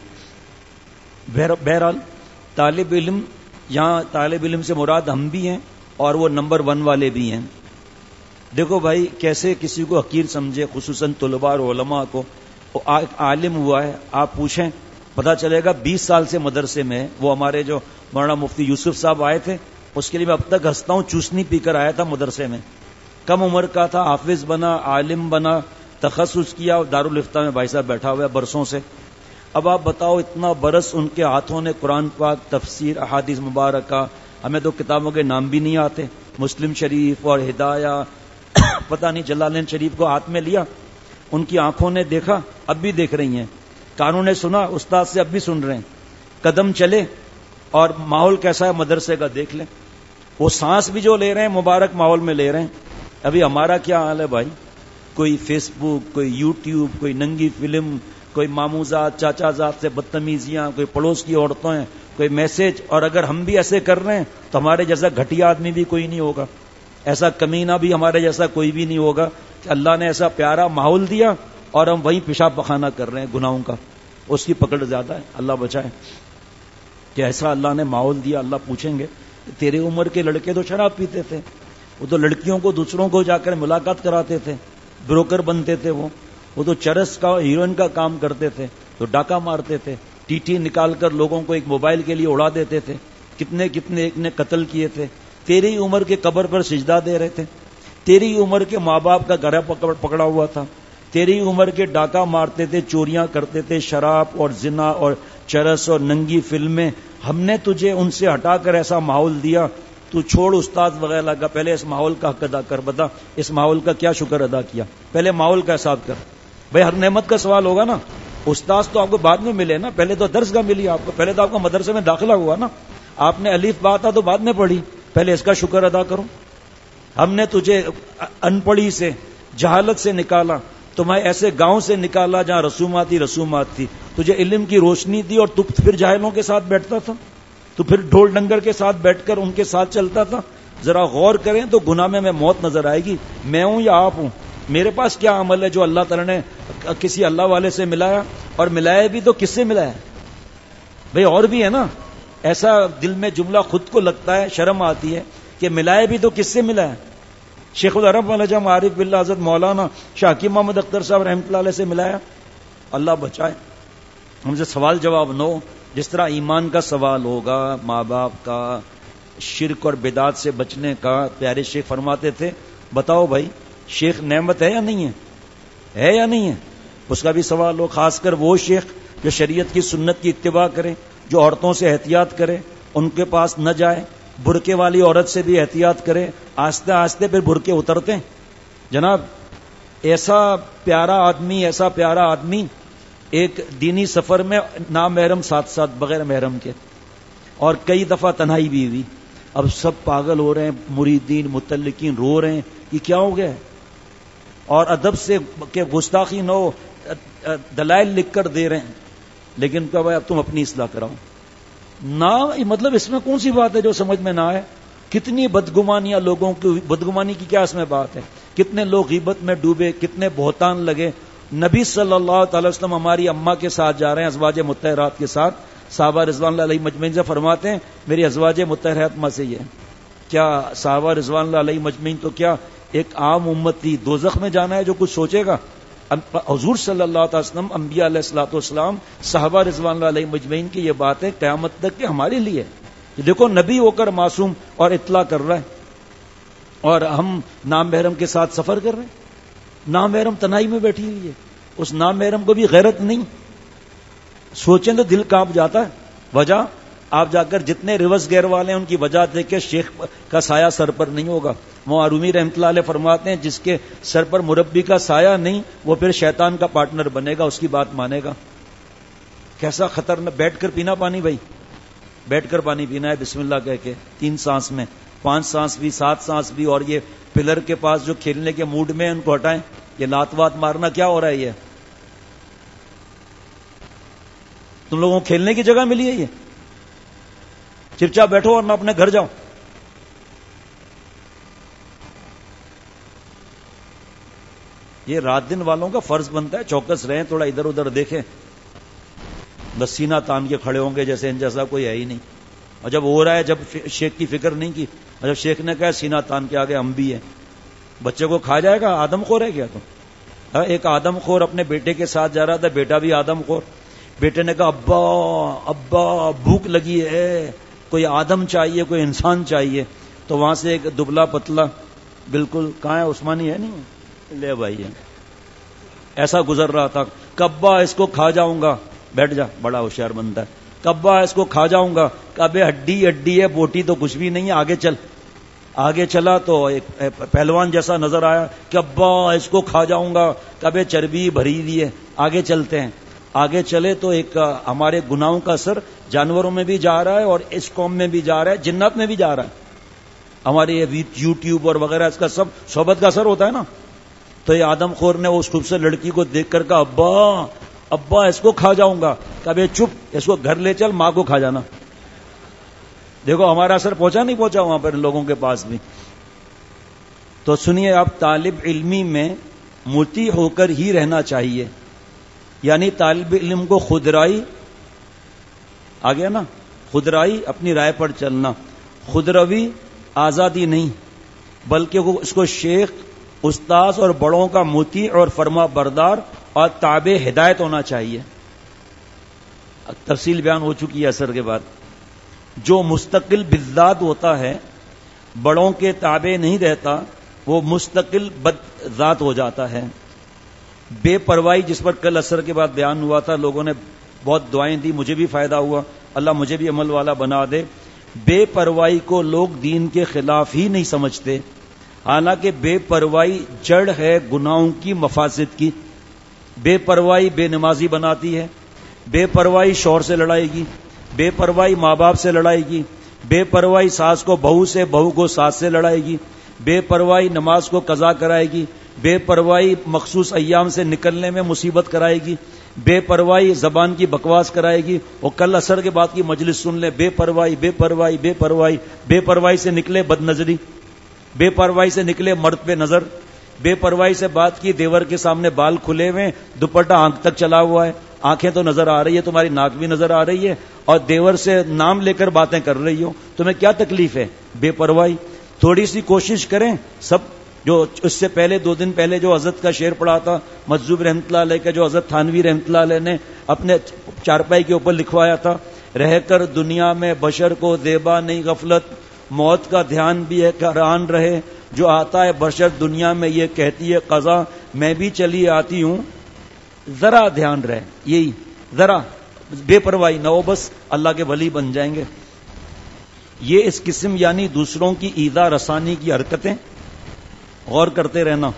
S1: بہرحال طالب علم، یہاں طالب علم سے مراد ہم بھی ہیں اور وہ نمبر ون والے بھی ہیں. دیکھو بھائی کیسے کسی کو حقیر سمجھے، خصوصاً طلباء اور علماء کو. عالم ہوا ہے، آپ پوچھیں پتا چلے گا بیس سال سے مدرسے میں. وہ ہمارے جو مولانا مفتی یوسف صاحب آئے تھے، اس کے لیے میں اب تک ہنستا ہوں، چوسنی پی کر آیا تھا مدرسے میں. کم عمر کا تھا، حافظ بنا، عالم بنا، تخصص کیا، دارالفتہ میں بھائی صاحب بیٹھا ہوا ہے برسوں سے. اب آپ بتاؤ، اتنا برس ان کے ہاتھوں نے قرآن پاک، تفسیر، احادیث مبارکہ، ہمیں تو کتابوں کے نام بھی نہیں آتے، مسلم شریف اور ہدایہ، پتہ نہیں جلالین شریف کو ہاتھ میں لیا. ان کی آنکھوں نے دیکھا، اب بھی دیکھ رہی ہیں، کانوں نے سنا، استاد سے اب بھی سن رہے ہیں. قدم چلے اور ماحول کیسا ہے مدرسے کا دیکھ لیں. وہ سانس بھی جو لے رہے ہیں مبارک ماحول میں لے رہے ہیں. ابھی ہمارا کیا حال ہے بھائی؟ کوئی فیس بک، کوئی یوٹیوب، کوئی ننگی فلم، کوئی ماموزات، چاچا زاد سے بدتمیزیاں، کوئی پڑوس کی عورتوں ہیں، کوئی میسج. اور اگر ہم بھی ایسے کر رہے ہیں تو ہمارے جیسا گھٹیا آدمی بھی کوئی نہیں ہوگا، ایسا کمینہ بھی ہمارے جیسا کوئی بھی نہیں ہوگا کہ اللہ نے ایسا پیارا ماحول دیا اور ہم وہیں پیشاب پخانہ کر رہے ہیں گناہوں کا. اس کی پکڑ زیادہ ہے، اللہ بچائے. کہ ایسا اللہ نے ماحول دیا. اللہ پوچھیں گے تیرے عمر کے لڑکے تو شراب پیتے تھے، وہ تو لڑکیوں کو دوسروں کو جا کر ملاقات کراتے تھے، بروکر بنتے تھے، وہ وہ تو چرس کا، ہیروئن کا کام کرتے تھے، تو ڈاکہ مارتے تھے، ٹی ٹی نکال کر لوگوں کو ایک موبائل کے لیے اڑا دیتے تھے، کتنے کتنے ایک نے قتل کیے تھے. تیری عمر کے قبر پر سجدہ دے رہے تھے، تیری عمر کے ماں باپ کا گھر پکڑا ہوا تھا، تیری عمر کے ڈاکہ مارتے تھے، چوریاں کرتے تھے، شراب اور زنا اور چرس اور ننگی فلمیں. ہم نے تجھے ان سے ہٹا کر ایسا ماحول دیا، تو چھوڑ استاد وغیرہ کا، پہلے اس ماحول کا حق ادا کر. بتا اس ماحول کا کیا شکر ادا کیا؟ پہلے ماحول کا احساس کر. بھائی ہر نعمت کا سوال ہوگا نا. استاد تو آپ کو بعد میں ملے نا، پہلے تو درس کا ملی آپ کو، پہلے تو آپ کو مدرسے میں داخلہ ہوا نا. آپ نے الف با تا تو بعد میں پڑھی، پہلے اس کا شکر ادا کرو. ہم نے تجھے ان پڑھی سے، جہالت سے نکالا، تمہیں ایسے گاؤں سے نکالا جہاں رسومات ہی رسومات تھی، تجھے علم کی روشنی دی، اور تو پھر جاہلوں کے ساتھ بیٹھتا تھا، تو پھر ڈھول ڈنگر کے ساتھ بیٹھ کر ان کے ساتھ چلتا تھا. ذرا غور کریں تو گناہ میں میں موت نظر آئے گی. میں ہوں یا آپ ہوں؟ میرے پاس کیا عمل ہے جو اللہ تعالیٰ نے کسی اللہ والے سے ملایا؟ اور ملایا بھی تو کس سے ملایا؟ بھئی اور بھی ہے نا. ایسا دل میں جملہ خود کو لگتا ہے، شرم آتی ہے کہ ملایا بھی تو کس سے ملایا؟ شیخ العرب والجم عارف باللہ حضرت مولانا شاہ حکیم محمد اختر صاحب رحمۃ اللہ علیہ سے ملایا. اللہ بچائے ہم سے سوال جواب نہ ہو. جس طرح ایمان کا سوال ہوگا، ماں باپ کا، شرک اور بدعات سے بچنے کا. پیارے شیخ فرماتے تھے بتاؤ بھائی شیخ نعمت ہے یا نہیں ہے؟ ہے یا نہیں ہے؟ اس کا بھی سوال ہو. خاص کر وہ شیخ جو شریعت کی سنت کی اتباع کرے، جو عورتوں سے احتیاط کرے، ان کے پاس نہ جائے، برقعے والی عورت سے بھی احتیاط کرے. آہستہ آہستہ پھر برقعے اترتے ہیں جناب. ایسا پیارا آدمی ایسا پیارا آدمی ایک دینی سفر میں نامحرم ساتھ ساتھ بغیر محرم کے، اور کئی دفعہ تنہائی بھی ہوئی. اب سب پاگل ہو رہے ہیں، مریدین متعلقین رو رہے ہیں یہ کیا ہو گیا ہے، اور ادب سے کہ گستاخی نہ ہو دلائل لکھ کر دے رہے ہیں، لیکن کہ بھائی اب تم اپنی اصلاح کراؤ. نہ مطلب اس میں کون سی بات ہے جو سمجھ میں نہ آئے؟ کتنی بدگمانیاں لوگوں کی، بدگمانی کی کیا اس میں بات ہے؟ کتنے لوگ غیبت میں ڈوبے، کتنے بہتان لگے. نبی صلی اللہ تعالی وسلم ہماری اماں کے ساتھ جا رہے ہیں، ازواج مطہرات کے ساتھ، صحابہ رضوان اللہ علیہ مجمعین سے فرماتے ہیں میری ازواج مطہرات میں سے یہ کیا صحابہ رضوان اللہ علیہ مجمعین تو کیا ایک عام امتی دوزخ میں جانا ہے جو کچھ سوچے گا؟ حضور صلی اللہ تعالی وسلم، انبیاء علیہ الصلوۃ والسلام، صحابہ رضوان اللہ علیہ مجمعین کی یہ باتیں قیامت تک کے ہمارے لیے. دیکھو نبی ہو کر معصوم اور اطلاع کر رہا ہے، اور ہم نام محرم کے ساتھ سفر کر رہے ہیں. نام محرم تنہائی میں بیٹھی ہوئی ہے، اس نام محرم کو بھی غیرت نہیں. سوچیں تو دل کانپ جاتا ہے. وجہ آپ جا کر جتنے ریورس گیئر والے ہیں ان کی وجہ دیکھیں شیخ کا سایہ سر پر نہیں ہوگا. معرومی رحمۃ اللہ علیہ فرماتے ہیں جس کے سر پر مربی کا سایہ نہیں وہ پھر شیطان کا پارٹنر بنے گا، اس کی بات مانے گا. کیسا خطرناک. بیٹھ کر پینا پانی، بھائی بیٹھ کر پانی پینا ہے بسم اللہ کہہ کے، تین سانس میں، پانچ سانس بھی، سات سانس بھی. اور یہ پلر کے پاس جو کھیلنے کے موڈ میں ان کو ہٹائیں. یہ لات وات مارنا کیا ہو رہا ہے؟ یہ تم لوگوں کو کھیلنے کی جگہ ملی ہے؟ یہ چپ چاپ بیٹھو اور نہ اپنے گھر جاؤ. یہ رات دن والوں کا فرض بنتا ہے چوکس رہیں، تھوڑا ادھر ادھر دیکھیں. بس سینہ تان کے کھڑے ہوں گے جیسے ان جیسا کوئی ہے ہی نہیں. اور جب ہو رہا ہے، جب شیخ کی فکر نہیں کی، اور جب شیخ نے کہا سینہ تان کے آگے ہم بھی ہیں. بچے کو کھا جائے گا. آدم خور ہے کیا تم؟ ایک آدم خور اپنے بیٹے کے ساتھ جا رہا تھا، بیٹا بھی آدم خور. بیٹے نے کہا ابا ابا بھوک لگی ہے، کوئی آدم چاہیے، کوئی انسان چاہیے. تو وہاں سے ایک دبلا پتلا بالکل، کہاں ہے عثمانی ہے نہیں لے بھائی ہے، ایسا گزر رہا تھا. کبا اس کو کھا جاؤں گا. بیٹھ جا، بڑا ہوشیار بنتا ہے. کبا اس کو کھا جاؤں گا. کبے ہڈی ہڈی ہے، بوٹی تو کچھ بھی نہیں ہے، آگے چل. آگے چلا تو ایک پہلوان جیسا نظر آیا. کبا اس کو کھا جاؤں گا. کبے چربی بھری ہوئی ہے. آگے چلتے ہیں. آگے چلے تو ایک ہمارے گناہوں کا اثر جانوروں میں بھی جا رہا ہے اور اس قوم میں بھی جا رہا ہے، جنات میں بھی جا رہا ہے. ہمارے یہ یوٹیوب اور وغیرہ اس کا سب صحبت کا اثر ہوتا ہے نا. تو یہ آدم خور نے اس خوبصورت لڑکی کو دیکھ کر کہا ابا ابا اس کو کھا جاؤں گا. کبھی چپ، اس کو گھر لے چل، ماں کو کھا جانا. دیکھو ہمارا اثر پہنچا نہیں پہنچا وہاں پر لوگوں کے پاس بھی. تو سنیے، آپ طالب علمی میں مطیع ہو کر ہی رہنا چاہیے. یعنی طالب علم کو خودرائی آ گیا نا، خودرائی اپنی رائے پر چلنا، خودروی آزادی نہیں، بلکہ وہ اس کو شیخ، استاذ اور بڑوں کا مطیع اور فرما بردار اور تابع ہدایت ہونا چاہیے. تفصیل بیان ہو چکی ہے اثر کے بعد. جو مستقل بالذات ہوتا ہے، بڑوں کے تابع نہیں رہتا، وہ مستقل بد ذات ہو جاتا ہے. بے پرواہی جس پر کل اثر کے بعد بیان ہوا تھا، لوگوں نے بہت دعائیں دی، مجھے بھی فائدہ ہوا، اللہ مجھے بھی عمل والا بنا دے. بے پرواہی کو لوگ دین کے خلاف ہی نہیں سمجھتے، حالانکہ بے پرواہی جڑ ہے گناہوں کی، مفاسد کی. بے پرواہی بے نمازی بناتی ہے، بے پرواہی شوہر سے لڑائے گی، بے پرواہی ماں باپ سے لڑائے گی، بے پرواہی ساس کو بہو سے، بہو کو ساس سے لڑائے گی، بے پرواہی نماز کو قضا کرائے گی، بے پرواہی مخصوص ایام سے نکلنے میں مصیبت کرائے گی، بے پرواہی زبان کی بکواس کرائے گی. اور کل عصر کے بعد کی مجلس سن لیں، بے پرواہی بے پرواہی بے پرواہی بے پرواہی سے نکلے بد نظری، بے پرواہی سے نکلے مرد پہ نظر، بے پرواہی سے بات کی دیور کے سامنے بال کھلے ہوئے، دوپٹہ آنکھ تک چلا ہوا ہے، آنکھیں تو نظر آ رہی ہے، تمہاری ناک بھی نظر آ رہی ہے، اور دیور سے نام لے کر باتیں کر رہی ہو. تمہیں کیا تکلیف ہے؟ بے پرواہی. تھوڑی سی کوشش کریں. سب جو اس سے پہلے دو دن پہلے جو حضرت کا شعر پڑھا تھا مجذوب رحمۃ اللہ علیہ کا، جو حضرت تھانوی رحمۃ اللہ علیہ نے اپنے چارپائی کے اوپر لکھوایا تھا، رہ کر دنیا میں بشر کو دیبا نہیں غفلت، موت کا دھیان بھی ہے کران رہے، جو آتا ہے بشر دنیا میں یہ کہتی ہے قضا، میں بھی چلی آتی ہوں، ذرا دھیان رہے. یہی ذرا بے پرواہی نہ ہو، بس اللہ کے ولی بن جائیں گے. یہ اس قسم یعنی دوسروں کی ایذا رسانی کی حرکتیں غور کرتے رہنا.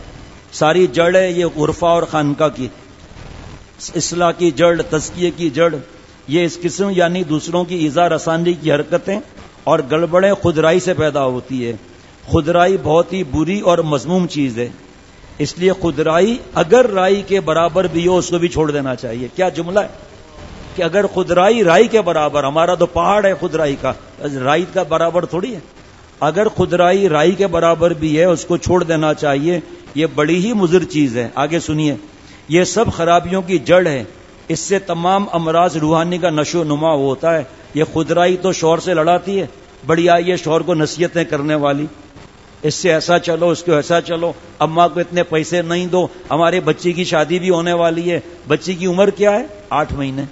S1: ساری جڑ ہے یہ عرفہ اور خانقاہ کی، اصلاح کی جڑ، تزکیے کی جڑ، یہ اس قسم یعنی دوسروں کی ایذا رسانی کی حرکتیں اور گڑبڑیں خودرائی سے پیدا ہوتی ہے. خودرائی بہت ہی بری اور مذموم چیز ہے، اس لیے خودرائی اگر رائی کے برابر بھی ہو اس کو بھی چھوڑ دینا چاہیے. کیا جملہ ہے کہ اگر خودرائی رائی کے برابر، ہمارا تو پہاڑ ہے خودرائی کا، رائی کا برابر تھوڑی ہے، اگر خودرائی رائی کے برابر بھی ہے اس کو چھوڑ دینا چاہیے. یہ بڑی ہی مضر چیز ہے. آگے سنیے، یہ سب خرابیوں کی جڑ ہے، اس سے تمام امراض روحانی کا نشو و نما ہوتا ہے. یہ خودرائی تو شوہر سے لڑاتی ہے، بڑی آئی ہے شوہر کو نصیحتیں کرنے والی، اس سے ایسا چلو، اس کو ایسا چلو، اماں کو اتنے پیسے نہیں دو، ہمارے بچی کی شادی بھی ہونے والی ہے. بچی کی عمر کیا ہے؟ آٹھ مہینے.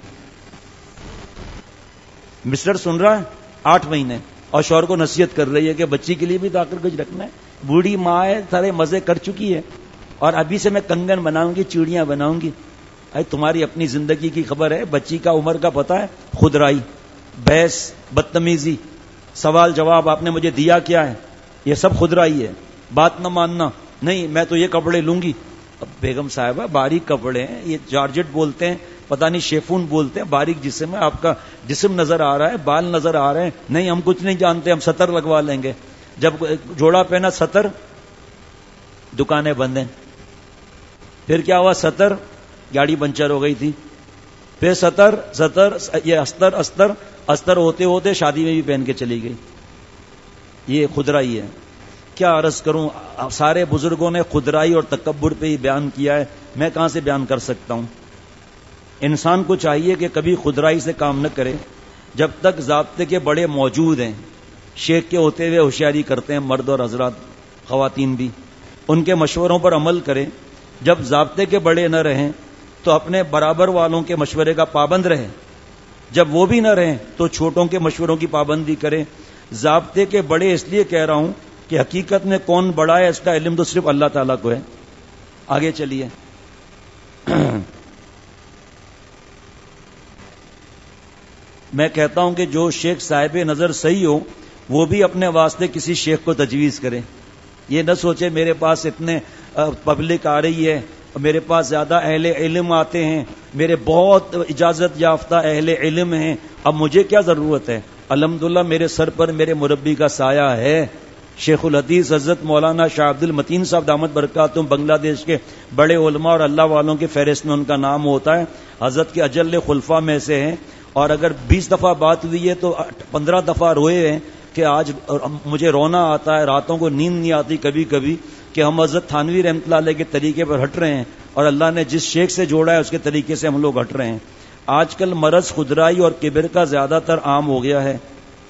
S1: مسٹر سن رہا ہے؟ آٹھ مہینے. اور شوہر کو نصیحت کر رہی ہے کہ بچی کے لیے بھی داخل کچھ رکھنا ہے. بوڑھی ماں ہے، سارے مزے کر چکی ہے، اور ابھی سے میں کنگن بناؤں گی، چوڑیاں بناؤں گی. اے تمہاری اپنی زندگی کی خبر ہے؟ بچی کا عمر کا پتہ ہے؟ خودرائی، بحث، بدتمیزی، سوال جواب آپ نے مجھے دیا کیا ہے، یہ سب خودرائی ہے. بات نہ ماننا، نہیں میں تو یہ کپڑے لوں گی. اب بیگم صاحبہ باریک کپڑے ہیں، یہ جارجٹ بولتے ہیں، پتہ نہیں شیفون بولتے ہیں، باریک جسم ہے، آپ کا جسم نظر آ رہا ہے، بال نظر آ رہے ہیں. نہیں ہم کچھ نہیں جانتے، ہم ستر لگوا لیں گے. جب جوڑا پہنا ستر، دکانیں بند ہیں. پھر کیا ہوا؟ ستر، گاڑی پنچر ہو گئی تھی. پھر ستر ستر یہ استر استر استر ہوتے ہوتے شادی میں بھی پہن کے چلی گئی. یہ خودرائی ہے. کیا عرض کروں، سارے بزرگوں نے خودرائی اور تکبر پہ ہی بیان کیا ہے، میں کہاں سے بیان کر سکتا ہوں. انسان کو چاہیے کہ کبھی خودرائی سے کام نہ کرے جب تک ضابطے کے بڑے موجود ہیں. شیخ کے ہوتے ہوئے ہوشیاری کرتے ہیں مرد اور حضرات، خواتین بھی، ان کے مشوروں پر عمل کریں. جب ضابطے کے بڑے نہ رہیں تو اپنے برابر والوں کے مشورے کا پابند رہیں. جب وہ بھی نہ رہیں تو چھوٹوں کے مشوروں کی پابندی کریں. ضابطے کے بڑے اس لیے کہہ رہا ہوں کہ حقیقت میں کون بڑا ہے اس کا علم تو صرف اللہ تعالیٰ کو ہے. آگے چلیے. میں کہتا ہوں کہ جو شیخ صاحب نظر صحیح ہو وہ بھی اپنے واسطے کسی شیخ کو تجویز کرے. یہ نہ سوچے میرے پاس اتنے پبلک آ رہی ہے، میرے پاس زیادہ اہل علم آتے ہیں، میرے بہت اجازت یافتہ اہل علم ہیں، اب مجھے کیا ضرورت ہے. الحمدللہ میرے سر پر میرے مربی کا سایہ ہے. شیخ الحدیث حضرت مولانا شاہ عبد المتین صاحب دامت برکاتہم بنگلہ دیش کے بڑے علماء اور اللہ والوں کے فہرست میں ان کا نام ہوتا ہے. حضرت کے اجل خلفاء میں سے ہیں، اور اگر بیس دفعہ بات ہوئی ہے تو پندرہ دفعہ روئے ہیں کہ آج مجھے رونا آتا ہے، راتوں کو نیند نہیں آتی کبھی کبھی کہ ہم حضرت تھانوی رحمۃ اللہ علیہ کے طریقے پر ہٹ رہے ہیں اور اللہ نے جس شیخ سے جوڑا ہے اس کے طریقے سے ہم لوگ ہٹ رہے ہیں. آج کل مرض خودرائی اور کبر کا زیادہ تر عام ہو گیا ہے.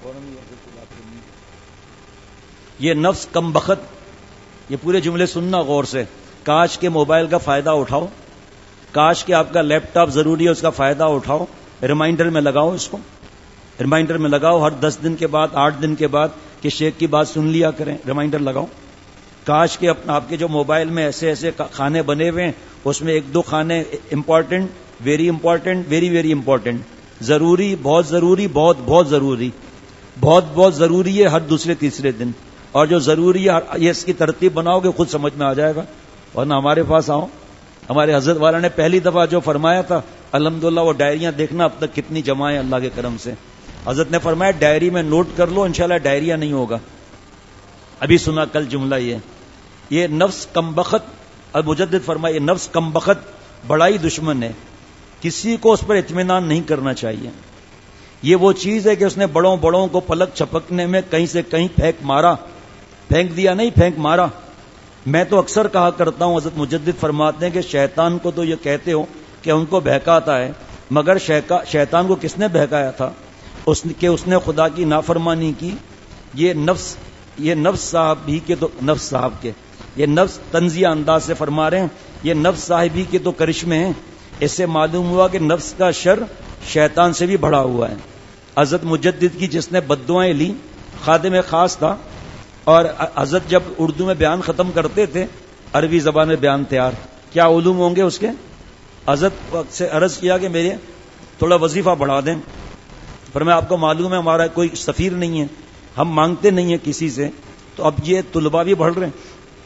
S1: یہ نفس کم بخت، یہ پورے جملے سننا غور سے. کاش کے موبائل کا فائدہ اٹھاؤ، کاش کے آپ کا لیپ ٹاپ ضروری ہے اس کا فائدہ اٹھاؤ. ریمائنڈر میں لگاؤ، اس کو ریمائنڈر میں لگاؤ ہر دس دن کے بعد، آٹھ دن کے بعد کہ شیخ کی بات سن لیا کریں. ریمائنڈر لگاؤ. کاش کہ آپ کے جو موبائل میں ایسے ایسے کھانے بنے ہوئے ہیں اس میں ایک دو کھانے important, very important, very very important, ضروری، بہت ضروری، بہت بہت ضروری، بہت بہت ضروری ہے ہر دوسرے تیسرے دن. اور جو ضروری ہے یہ اس کی ترتیب بناؤ گے خود سمجھ میں آ جائے گا. ورنہ ہمارے پاس آؤ، ہمارے حضرت والا نے پہلی دفعہ جو فرمایا تھا الحمدللہ وہ ڈائریاں دیکھنا اب تک کتنی جمع ہیں اللہ کے کرم سے. حضرت نے فرمایا ڈائری میں نوٹ کر لو، انشاءاللہ ڈائریا نہیں ہوگا. ابھی سنا کل جملہ یہ یہ نفس کم بخت، المجدد فرمایا یہ نفس کم بخت بڑا ہی دشمن ہے، کسی کو اس پر اطمینان نہیں کرنا چاہیے. یہ وہ چیز ہے کہ اس نے بڑوں بڑوں کو پلک چھپکنے میں کہیں سے کہیں پھینک مارا، پھینک دیا نہیں، پھینک مارا. میں تو اکثر کہا کرتا ہوں، حضرت مجدد فرماتے ہیں کہ شیطان کو تو یہ کہتے ہو کہ ان کو بہکاتا ہے، مگر شیطان کو کس نے بہکایا تھا؟ اس کہ اس نے خدا کی نافرمانی کی. یہ نفس یہ نفس صاحب ہی کے تو نفس صاحب کے یہ نفس تنزیہ انداز سے فرما رہے ہیں، یہ نفس صاحب ہی کے تو کرشمے ہیں. اس سے معلوم ہوا کہ نفس کا شر شیطان سے بھی بڑھا ہوا ہے. حضرت مجدد کی جس نے بد دعائیں لی، خادم خاص تھا، اور حضرت جب اردو میں بیان ختم کرتے تھے عربی زبان میں بیان تیار، کیا علوم ہوں گے اس کے. حضرت سے عرض کیا کہ میرے تھوڑا وظیفہ بڑھا دیں. پر میں آپ کو معلوم ہے ہمارا کوئی سفیر نہیں ہے، ہم مانگتے نہیں ہیں کسی سے، تو اب یہ طلباء بھی بڑھ رہے ہیں.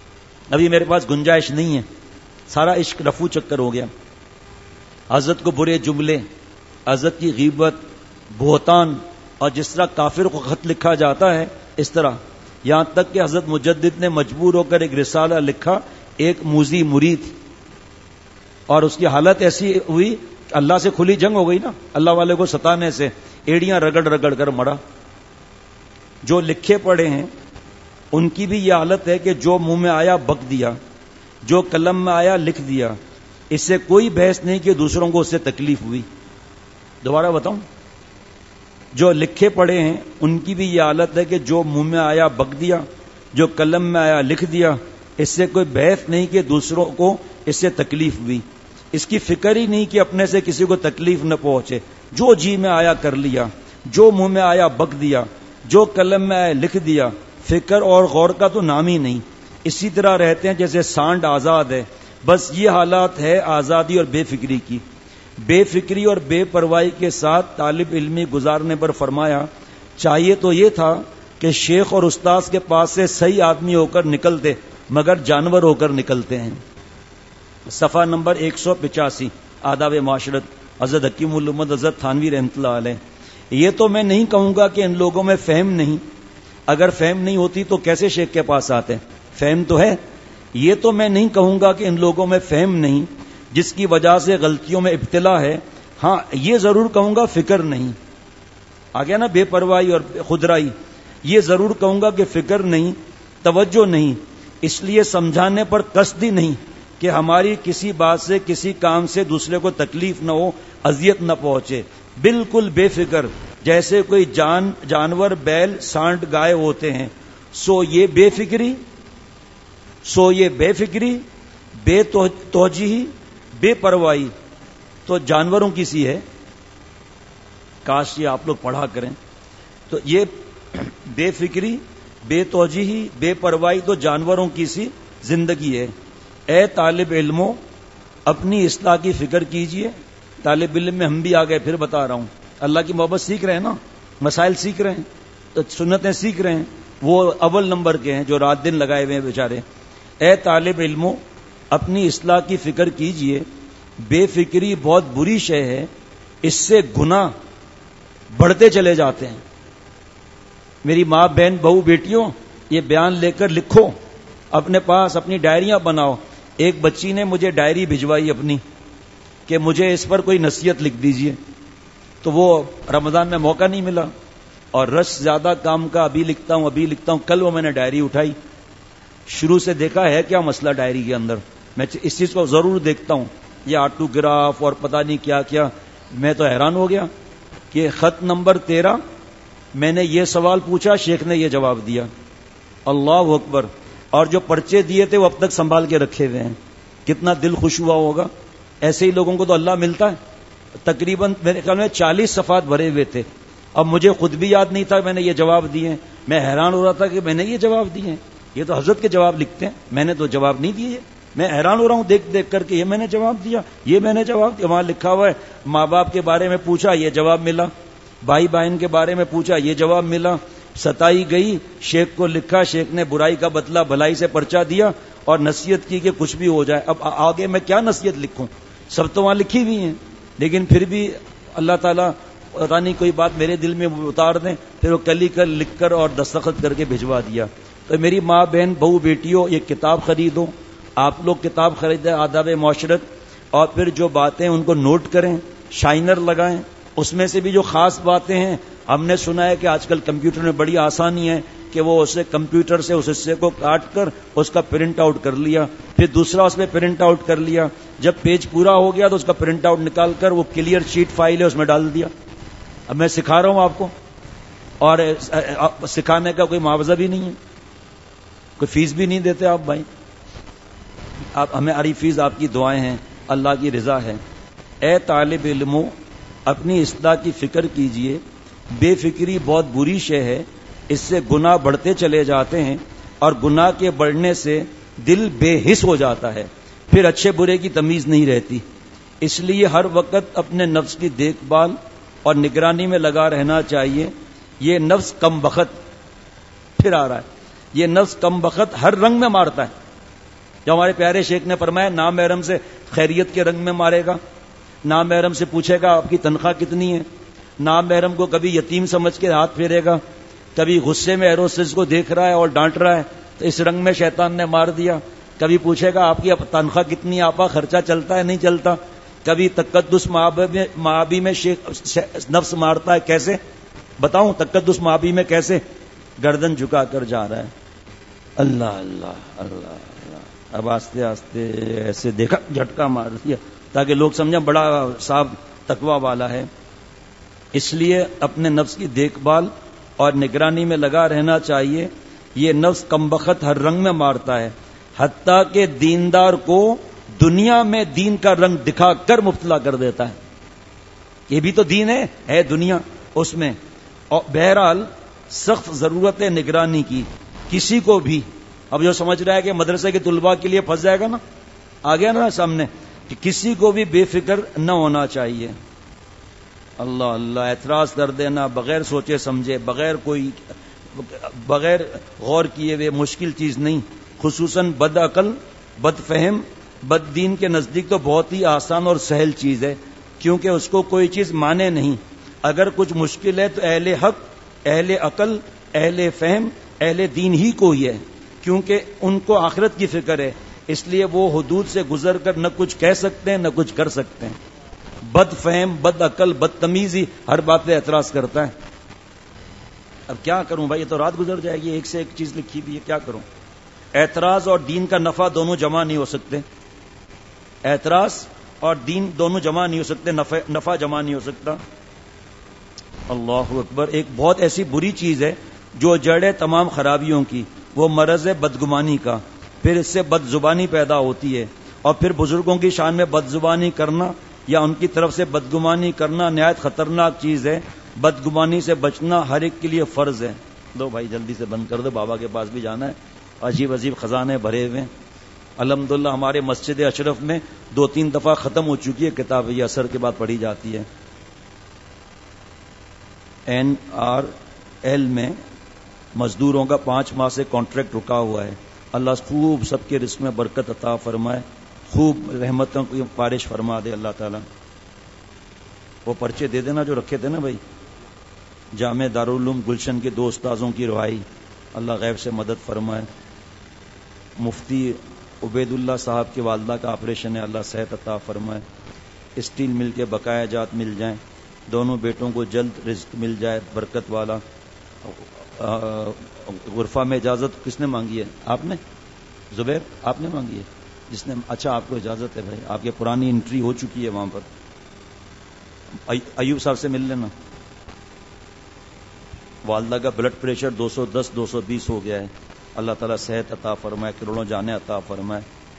S1: ابھی میرے پاس گنجائش نہیں ہے، سارا عشق رفو چکر ہو گیا. حضرت کو برے جملے، حضرت کی غیبت، بہتان، اور جس طرح کافر کو خط لکھا جاتا ہے اس طرح، یہاں تک کہ حضرت مجدد نے مجبور ہو کر ایک رسالہ لکھا ایک موذی مرید، اور اس کی حالت ایسی ہوئی اللہ سے کھلی جنگ ہو گئی نا، اللہ والے کو ستانے سے ایڑیاں رگڑ رگڑ کر مرا. جو لکھے پڑے ہیں ان کی بھی یہ حالت ہے کہ جو منہ میں آیا بک دیا، جو قلم میں آیا لکھ دیا، اس سے کوئی بحث نہیں کہ دوسروں کو اس سے تکلیف ہوئی. دوبارہ بتاؤں، جو لکھے پڑے ہیں ان کی بھی یہ حالت ہے کہ جو منہ میں آیا بک دیا، جو قلم میں آیا لکھ دیا، اس سے کوئی بحث نہیں کہ دوسروں کو اس سے تکلیف ہوئی. اس کی فکر ہی نہیں کہ اپنے سے کسی کو تکلیف نہ پہنچے، جو جی میں آیا کر لیا، جو منہ میں آیا بک دیا، جو قلم میں آیا لکھ دیا. فکر اور غور کا تو نام ہی نہیں. اسی طرح رہتے ہیں جیسے سانڈ آزاد ہے. بس یہ حالات ہے آزادی اور بے فکری کی. بے فکری اور بے پرواہی کے ساتھ طالب علمی گزارنے پر فرمایا چاہیے تو یہ تھا کہ شیخ اور استاذ کے پاس سے صحیح آدمی ہو کر نکلتے، مگر جانور ہو کر نکلتے ہیں. صفحہ نمبر ایک سو پچاسی، آداب معاشرت، حضرت حکیم الامت حضرت تھانوی رحمۃ اللہ علیہ. یہ تو میں نہیں کہوں گا کہ ان لوگوں میں فہم نہیں، اگر فہم نہیں ہوتی تو کیسے شیخ کے پاس آتے؟ فہم تو ہے. یہ تو میں نہیں کہوں گا کہ ان لوگوں میں فہم نہیں جس کی وجہ سے غلطیوں میں ابتلا ہے. ہاں یہ ضرور کہوں گا فکر نہیں. آ گیا نا بے پرواہی اور خودرائی. یہ ضرور کہوں گا کہ فکر نہیں، توجہ نہیں، اس لیے سمجھانے پر قصد ہی نہیں کہ ہماری کسی بات سے کسی کام سے دوسرے کو تکلیف نہ ہو، اذیت نہ پہنچے. بالکل بے فکر، جیسے کوئی جان جانور بیل سانڈ گائے ہوتے ہیں. سو یہ بے فکری سو یہ بے فکری بے توجہی بے پرواہی تو جانوروں کی سی ہے. کاش یہ آپ لوگ پڑھا کریں. تو یہ بے فکری بے توجہی بے پرواہی تو جانوروں کی سی زندگی ہے. اے طالب علموں اپنی اصلاح کی فکر کیجئے. طالب علم میں ہم بھی آ گئے، پھر بتا رہا ہوں. اللہ کی محبت سیکھ رہے ہیں نا، مسائل سیکھ رہے ہیں، سنتیں سیکھ رہے ہیں. وہ اول نمبر کے ہیں جو رات دن لگائے ہوئے ہیں بیچارے. اے طالب علموں اپنی اصلاح کی فکر کیجئے. بے فکری بہت بری شے ہے، اس سے گناہ بڑھتے چلے جاتے ہیں. میری ماں بہن بہو بیٹیوں یہ بیان لے کر لکھو، اپنے پاس اپنی ڈائریاں بناؤ. ایک بچی نے مجھے ڈائری بھجوائی اپنی کہ مجھے اس پر کوئی نصیحت لکھ دیجئے. تو وہ رمضان میں موقع نہیں ملا اور رش زیادہ کام کا، ابھی لکھتا ہوں ابھی لکھتا ہوں. کل وہ میں نے ڈائری اٹھائی، شروع سے دیکھا ہے کیا مسئلہ ڈائری کے اندر. میں اس چیز کو ضرور دیکھتا ہوں، یہ آٹوگراف اور پتہ نہیں کیا کیا. میں تو حیران ہو گیا کہ خط نمبر تیرہ میں نے یہ سوال پوچھا، شیخ نے یہ جواب دیا. اللہ اکبر. اور جو پرچے دیے تھے وہ اب تک سنبھال کے رکھے ہوئے ہیں. کتنا دل خوش ہوا ہوگا. ایسے ہی لوگوں کو تو اللہ ملتا ہے. تقریباً میرے خیال میں چالیس صفحات بھرے ہوئے تھے. اب مجھے خود بھی یاد نہیں تھا میں نے یہ جواب دیے ہیں. میں حیران ہو رہا تھا کہ میں نے یہ جواب دیے ہیں. یہ تو حضرت کے جواب لکھتے ہیں، میں نے تو جواب نہیں دیے. میں حیران ہو رہا ہوں دیکھ دیکھ کر کے یہ میں نے جواب دیا، یہ میں نے جواب دیا. وہاں لکھا ہوا ہے ماں باپ کے بارے میں پوچھا، یہ جواب ملا. بھائی بہن کے بارے میں پوچھا، یہ جواب ملا. ستائی گئی، شیخ کو لکھا، شیخ نے برائی کا بدلہ بھلائی سے پرچہ دیا اور نصیحت کی کہ کچھ بھی ہو جائے. اب آگے میں کیا نصیحت لکھوں؟ سب تو وہاں لکھی ہوئی ہیں، لیکن پھر بھی اللہ تعالیٰ پتا نہیں کوئی بات میرے دل میں اتار دیں. پھر وہ کلی کر لکھ کر اور دستخط کر کے بھجوا دیا. تو میری ماں بہن بہو بیٹیوں یہ کتاب خریدو. آپ لوگ کتاب خریدیں آداب معاشرت، اور پھر جو باتیں ان کو نوٹ کریں، شائنر لگائیں. اس میں سے بھی جو خاص باتیں ہیں، ہم نے سنا ہے کہ آج کل کمپیوٹر میں بڑی آسانی ہے کہ وہ اسے کمپیوٹر سے اس حصے کو کاٹ کر اس کا پرنٹ آؤٹ کر لیا، پھر دوسرا اس میں پرنٹ آؤٹ کر لیا. جب پیج پورا ہو گیا تو اس کا پرنٹ آؤٹ نکال کر وہ کلیئر شیٹ فائل ہے اس میں ڈال دیا. اب میں سکھا رہا ہوں آپ کو، اور سکھانے کا کوئی معاوضہ بھی نہیں ہے، کوئی فیس بھی نہیں دیتے آپ بھائی. آپ ہمیں اری فیس آپ کی دعائیں ہیں، اللہ کی رضا ہے. اے طالب علموں اپنی اصلاح کی فکر کیجئے. بے فکری بہت بری شے ہے، اس سے گناہ بڑھتے چلے جاتے ہیں، اور گناہ کے بڑھنے سے دل بے حس ہو جاتا ہے، پھر اچھے برے کی تمیز نہیں رہتی. اس لیے ہر وقت اپنے نفس کی دیکھ بھال اور نگرانی میں لگا رہنا چاہیے. یہ نفس کم بخت پھر آ رہا ہے، یہ نفس کم بخت ہر رنگ میں مارتا ہے. جو ہمارے پیارے شیخ نے فرمایا نامحرم سے خیریت کے رنگ میں مارے گا، نامحرم سے پوچھے گا آپ کی تنخواہ کتنی ہے، نامحرم کو کبھی یتیم سمجھ کے ہاتھ پھیرے گا، کبھی غصے میں ایروسس کو دیکھ رہا ہے اور ڈانٹ رہا ہے تو اس رنگ میں شیطان نے مار دیا، کبھی پوچھے گا آپ کی تنخواہ کتنی، آپا خرچہ چلتا ہے نہیں چلتا، کبھی تقدس معابی میں شیخ نفس مارتا ہے، کیسے بتاؤں تقدس معابی میں کیسے، گردن جھکا کر جا رہا ہے، اللہ اللہ اللہ اللہ، اب آستے آستے ایسے دیکھا جھٹکا مار دیا تاکہ لوگ سمجھیں بڑا صاحب تقوی والا ہے۔ اس لیے اپنے نفس کی دیکھ بھال اور نگرانی میں لگا رہنا چاہیے۔ یہ نفس کمبخت ہر رنگ میں مارتا ہے، حتیٰ کہ دیندار کو دنیا میں دین کا رنگ دکھا کر مبتلا کر دیتا ہے۔ یہ بھی تو دین ہے ہے دنیا اس میں، اور بہرحال سخت ضرورت ہے نگرانی کی۔ کسی کو بھی اب جو سمجھ رہا ہے کہ مدرسے کے طلباء کے لیے پھنس جائے گا نا، آ گیا نا سامنے، کہ کسی کو بھی بے فکر نہ ہونا چاہیے۔ اللہ اللہ، اعتراض کر دینا بغیر سوچے سمجھے، بغیر کوئی بغیر غور کیے ہوئے مشکل چیز نہیں، خصوصاً بد عقل، بد فہم، بد دین کے نزدیک تو بہت ہی آسان اور سہل چیز ہے، کیونکہ اس کو کوئی چیز مانے نہیں۔ اگر کچھ مشکل ہے تو اہل حق، اہل عقل، اہل فہم، اہل دین ہی کو ہی ہے، کیونکہ ان کو آخرت کی فکر ہے، اس لیے وہ حدود سے گزر کر نہ کچھ کہہ سکتے ہیں نہ کچھ کر سکتے ہیں۔ بد فہم، بد عقل، بدتمیزی ہر بات پہ اعتراض کرتا ہے۔ اب کیا کروں بھائی، یہ تو رات گزر جائے گی، ایک سے ایک چیز لکھی بھی ہے، کیا کروں؟ اعتراض اور دین کا نفع دونوں جمع نہیں ہو سکتے، اعتراض اور دین دونوں جمع نہیں ہو سکتے، نفع, نفع جمع نہیں ہو سکتا۔ اللہ اکبر۔ ایک بہت ایسی بری چیز ہے جو جڑ ہے تمام خرابیوں کی، وہ مرض ہے بدگمانی کا، پھر اس سے بد زبانی پیدا ہوتی ہے، اور پھر بزرگوں کی شان میں بد زبانی کرنا یا ان کی طرف سے بدگمانی کرنا نہایت خطرناک چیز ہے۔ بدگمانی سے بچنا ہر ایک کے لیے فرض ہے۔ دو بھائی جلدی سے بند کر دو، بابا کے پاس بھی جانا ہے، عجیب عجیب خزانے بھرے ہوئے ہیں۔ الحمدللہ ہمارے مسجد اشرف میں دو تین دفعہ ختم ہو چکی ہے کتاب، یہ اثر کے بعد پڑھی جاتی ہے۔ این آر ایل میں مزدوروں کا پانچ ماہ سے کانٹریکٹ رکا ہوا ہے، اللہ خوب سب کے رزق میں برکت عطا فرمائے، خوب رحمتوں کی بارش فرما دے اللہ تعالیٰ۔ وہ پرچے دے دینا جو رکھے تھے نا بھائی، جامع دارالعلوم گلشن کے دو استاذوں کی رہائی، اللہ غیب سے مدد فرمائے۔ مفتی عبید اللہ صاحب کی والدہ کا آپریشن ہے، اللہ صحت عطا فرمائے۔ اسٹیل مل کے بقایا جات مل جائیں، دونوں بیٹوں کو جلد رزق مل جائے برکت والا۔ غرفہ میں اجازت کس نے مانگی ہے؟ آپ نے؟ زبیر آپ نے مانگی ہے؟ جس نے، اچھا آپ کو اجازت ہے بھائی، آپ کی پرانی انٹری ہو چکی ہے وہاں پر، ایوب صاحب سے مل لینا۔ والدہ کا بلڈ پریشر دو سو دس دو سو بیس ہو گیا ہے، اللہ تعالیٰ صحت عطا فرمائے، کروڑوں جانے عطا فرمائے۔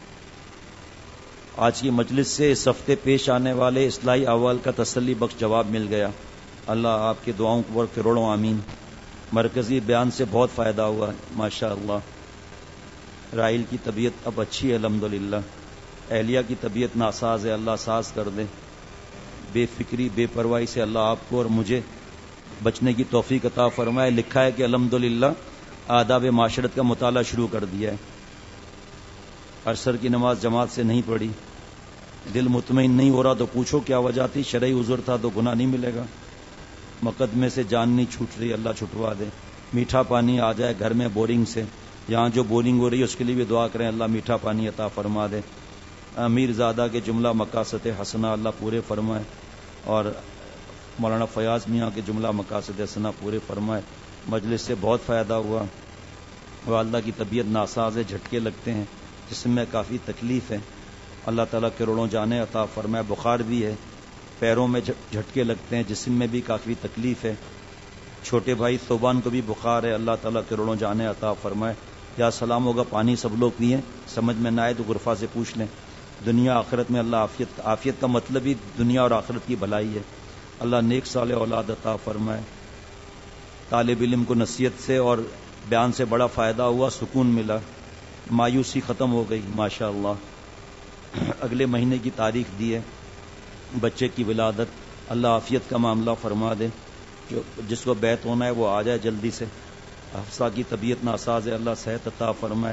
S1: آج کی مجلس سے اس ہفتے پیش آنے والے اصلاحی احوال کا تسلی بخش جواب مل گیا، اللہ آپ کی دعاؤں پر کروڑوں آمین۔ مرکزی بیان سے بہت فائدہ ہوا ماشاء اللہ۔ رائل کی طبیعت اب اچھی ہے الحمدللہ، اہلیہ کی طبیعت ناساز ہے، اللہ ساز کر دے۔ بے فکری بے پرواہی سے اللہ آپ کو اور مجھے بچنے کی توفیق عطا فرمائے۔ لکھا ہے کہ الحمدللہ آداب معاشرت کا مطالعہ شروع کر دیا ہے، عصر کی نماز جماعت سے نہیں پڑھی، دل مطمئن نہیں ہو رہا تو پوچھو کیا وجہ تھی، شرعی عذر تھا تو گناہ نہیں ملے گا۔ مقدمے سے جان نہیں چھوٹ رہی، اللہ چھٹوا دے۔ میٹھا پانی آ جائے گھر میں بورنگ سے، یہاں جو بورنگ ہو رہی ہے اس کے لیے بھی دعا کریں، اللہ میٹھا پانی عطا فرما دے۔ امیر زادہ کے جملہ مقاصد حسنہ اللہ پورے فرمائے، اور مولانا فیاض میاں کے جملہ مقاصد حسنہ پورے فرمائے۔ مجلس سے بہت فائدہ ہوا۔ والدہ کی طبیعت ناساز ہے، جھٹکے لگتے ہیں، جسم میں کافی تکلیف ہے، اللہ تعالیٰ کروڑوں جانے عطا فرمائے۔ بخار بھی ہے، پیروں میں جھٹکے لگتے ہیں، جسم میں بھی کافی تکلیف ہے۔ چھوٹے بھائی صوبان کو بھی بخار ہے، اللہ تعالیٰ کروڑوں جانے عطا فرمائے۔ یا سلام ہوگا پانی سب لوگ پئیں، سمجھ میں نہ آئے تو غرفہ سے پوچھ لیں۔ دنیا آخرت میں اللہ عافیت، عافیت کا مطلب ہی دنیا اور آخرت کی بھلائی ہے، اللہ نیک صالح اولاد عطا فرمائے۔ طالب علم کو نصیحت سے اور بیان سے بڑا فائدہ ہوا، سکون ملا، مایوسی ختم ہو گئی ماشاء اللہ۔ اگلے مہینے کی تاریخ دی ہے بچے کی ولادت، اللہ عافیت کا معاملہ فرما دے، جو جس کو بیت ہونا ہے وہ آ جائے جلدی سے۔ حفصہ کی طبیعت ناساز ہے، اللہ صحت عطا فرمائے۔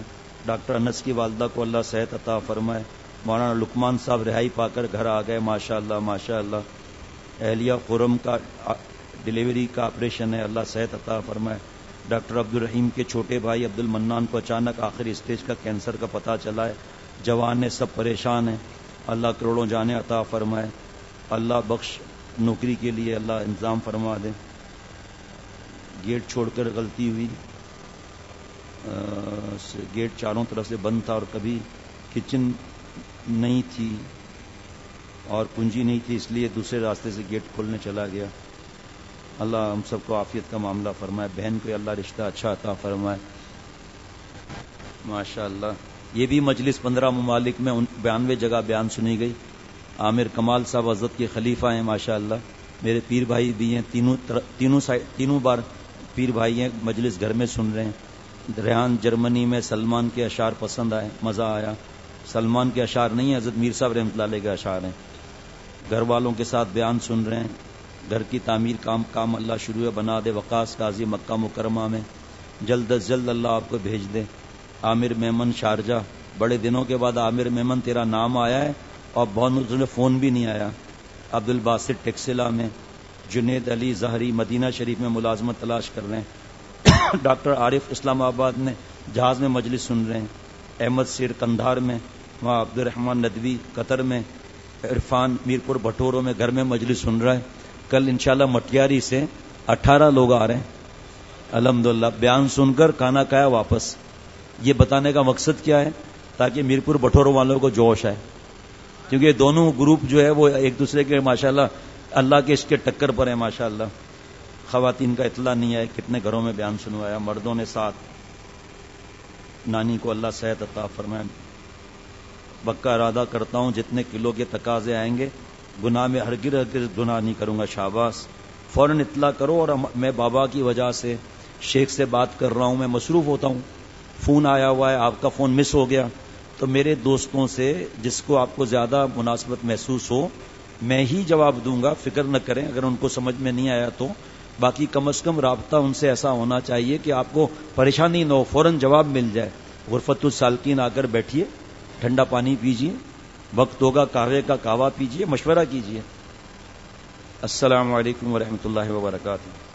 S1: ڈاکٹر انس کی والدہ کو اللہ صحت عطا فرمائے. مولانا لقمان صاحب رہائی پا کر گھر آ گئے, ماشاء اللہ ماشاء اللہ. اہلیہ خرم کا ڈلیوری کا آپریشن ہے, اللہ صحت عطا فرمائے. ڈاکٹر عبد الرحیم کے چھوٹے بھائی عبد المنان کو اچانک آخری اسٹیج کا کینسر کا پتہ چلا ہے. جوان سب پریشان ہیں, اللہ کروڑوں جانے عطا فرمائے. اللہ بخش نوکری کے لیے اللہ انتظام فرما دے. گیٹ چھوڑ کر غلطی ہوئی, گیٹ چاروں طرف سے بند تھا اور کبھی کچن نہیں تھی اور کنجی نہیں تھی, اس لیے دوسرے راستے سے گیٹ کھولنے چلا گیا. اللہ ہم سب کو عافیت کا معاملہ فرمائے. بہن کو اللہ رشتہ اچھا عطا فرمائے. ماشاء اللہ. یہ بھی مجلس پندرہ ممالک میں بیانوے جگہ بیان سنی گئی. عامر کمال صاحب حضرت کے خلیفہ ہیں ماشاء اللہ. میرے پیر بھائی بھی ہیں, تینوں تینوں تینوں بار پیر بھائی ہیں, مجلس گھر میں سن رہے ہیں. ریحان جرمنی میں سلمان کے اشعار پسند آئے, مزہ آیا. سلمان کے اشعار نہیں ہیں, حضرت میر صاحب رحمۃ اللہ علیہ کے اشعار ہیں. گھر والوں کے ساتھ بیان سن رہے ہیں. گھر کی تعمیر کام کام اللہ شروع بنا دے. وقاص قاضی مکہ مکرمہ میں جلد از جلد اللہ آپ کو بھیج دے. عامر میمن شارجہ, بڑے دنوں کے بعد عامر میمن تیرا نام آیا ہے اور بہت نے فون بھی نہیں آیا. عبد الباسط ٹیکسلا میں. جنید علی ظہری مدینہ شریف میں ملازمت تلاش کر رہے ہیں. ڈاکٹر عارف اسلام آباد میں جہاز میں مجلس سن رہے ہیں. احمد سیر کندھار میں, وہاں عبد الرحمن ندوی قطر میں. عرفان میرپور بھٹوروں میں گھر میں مجلس سن رہا ہے. کل انشاءاللہ مٹیاری سے اٹھارہ لوگ آ رہے ہیں الحمدللہ. بیان سن کر کھانا کھایا واپس. یہ بتانے کا مقصد کیا ہے؟ تاکہ میرپور بھٹوروں والوں کو جوش آئے, کیونکہ دونوں گروپ جو ہے وہ ایک دوسرے کے ماشاءاللہ اللہ کے اس کے ٹکر پر ہیں ماشاءاللہ. خواتین کا اطلاع نہیں ہے کتنے گھروں میں بیان سنوایا, مردوں نے ساتھ. نانی کو اللہ صحت عطا فرمائے. پکا ارادہ کرتا ہوں جتنے کلو کے تقاضے آئیں گے گناہ میں ہرگز ہرگز گناہ نہیں کروں گا. شاباش, فوراً اطلاع کرو. اور میں بابا کی وجہ سے شیخ سے بات کر رہا ہوں, میں مصروف ہوتا ہوں. فون آیا ہوا ہے, آپ کا فون مس ہو گیا, تو میرے دوستوں سے جس کو آپ کو زیادہ مناسبت محسوس ہو میں ہی جواب دوں گا, فکر نہ کریں. اگر ان کو سمجھ میں نہیں آیا تو باقی کم از کم رابطہ ان سے ایسا ہونا چاہیے کہ آپ کو پریشانی نہ ہو, فوراً جواب مل جائے. غرفت السالکین آ کر بیٹھیے, ٹھنڈا پانی پیجیے, وقت ہوگا قہوے کا قہوہ پیجیے, مشورہ کیجیے. السلام علیکم ورحمۃ اللہ وبرکاتہ.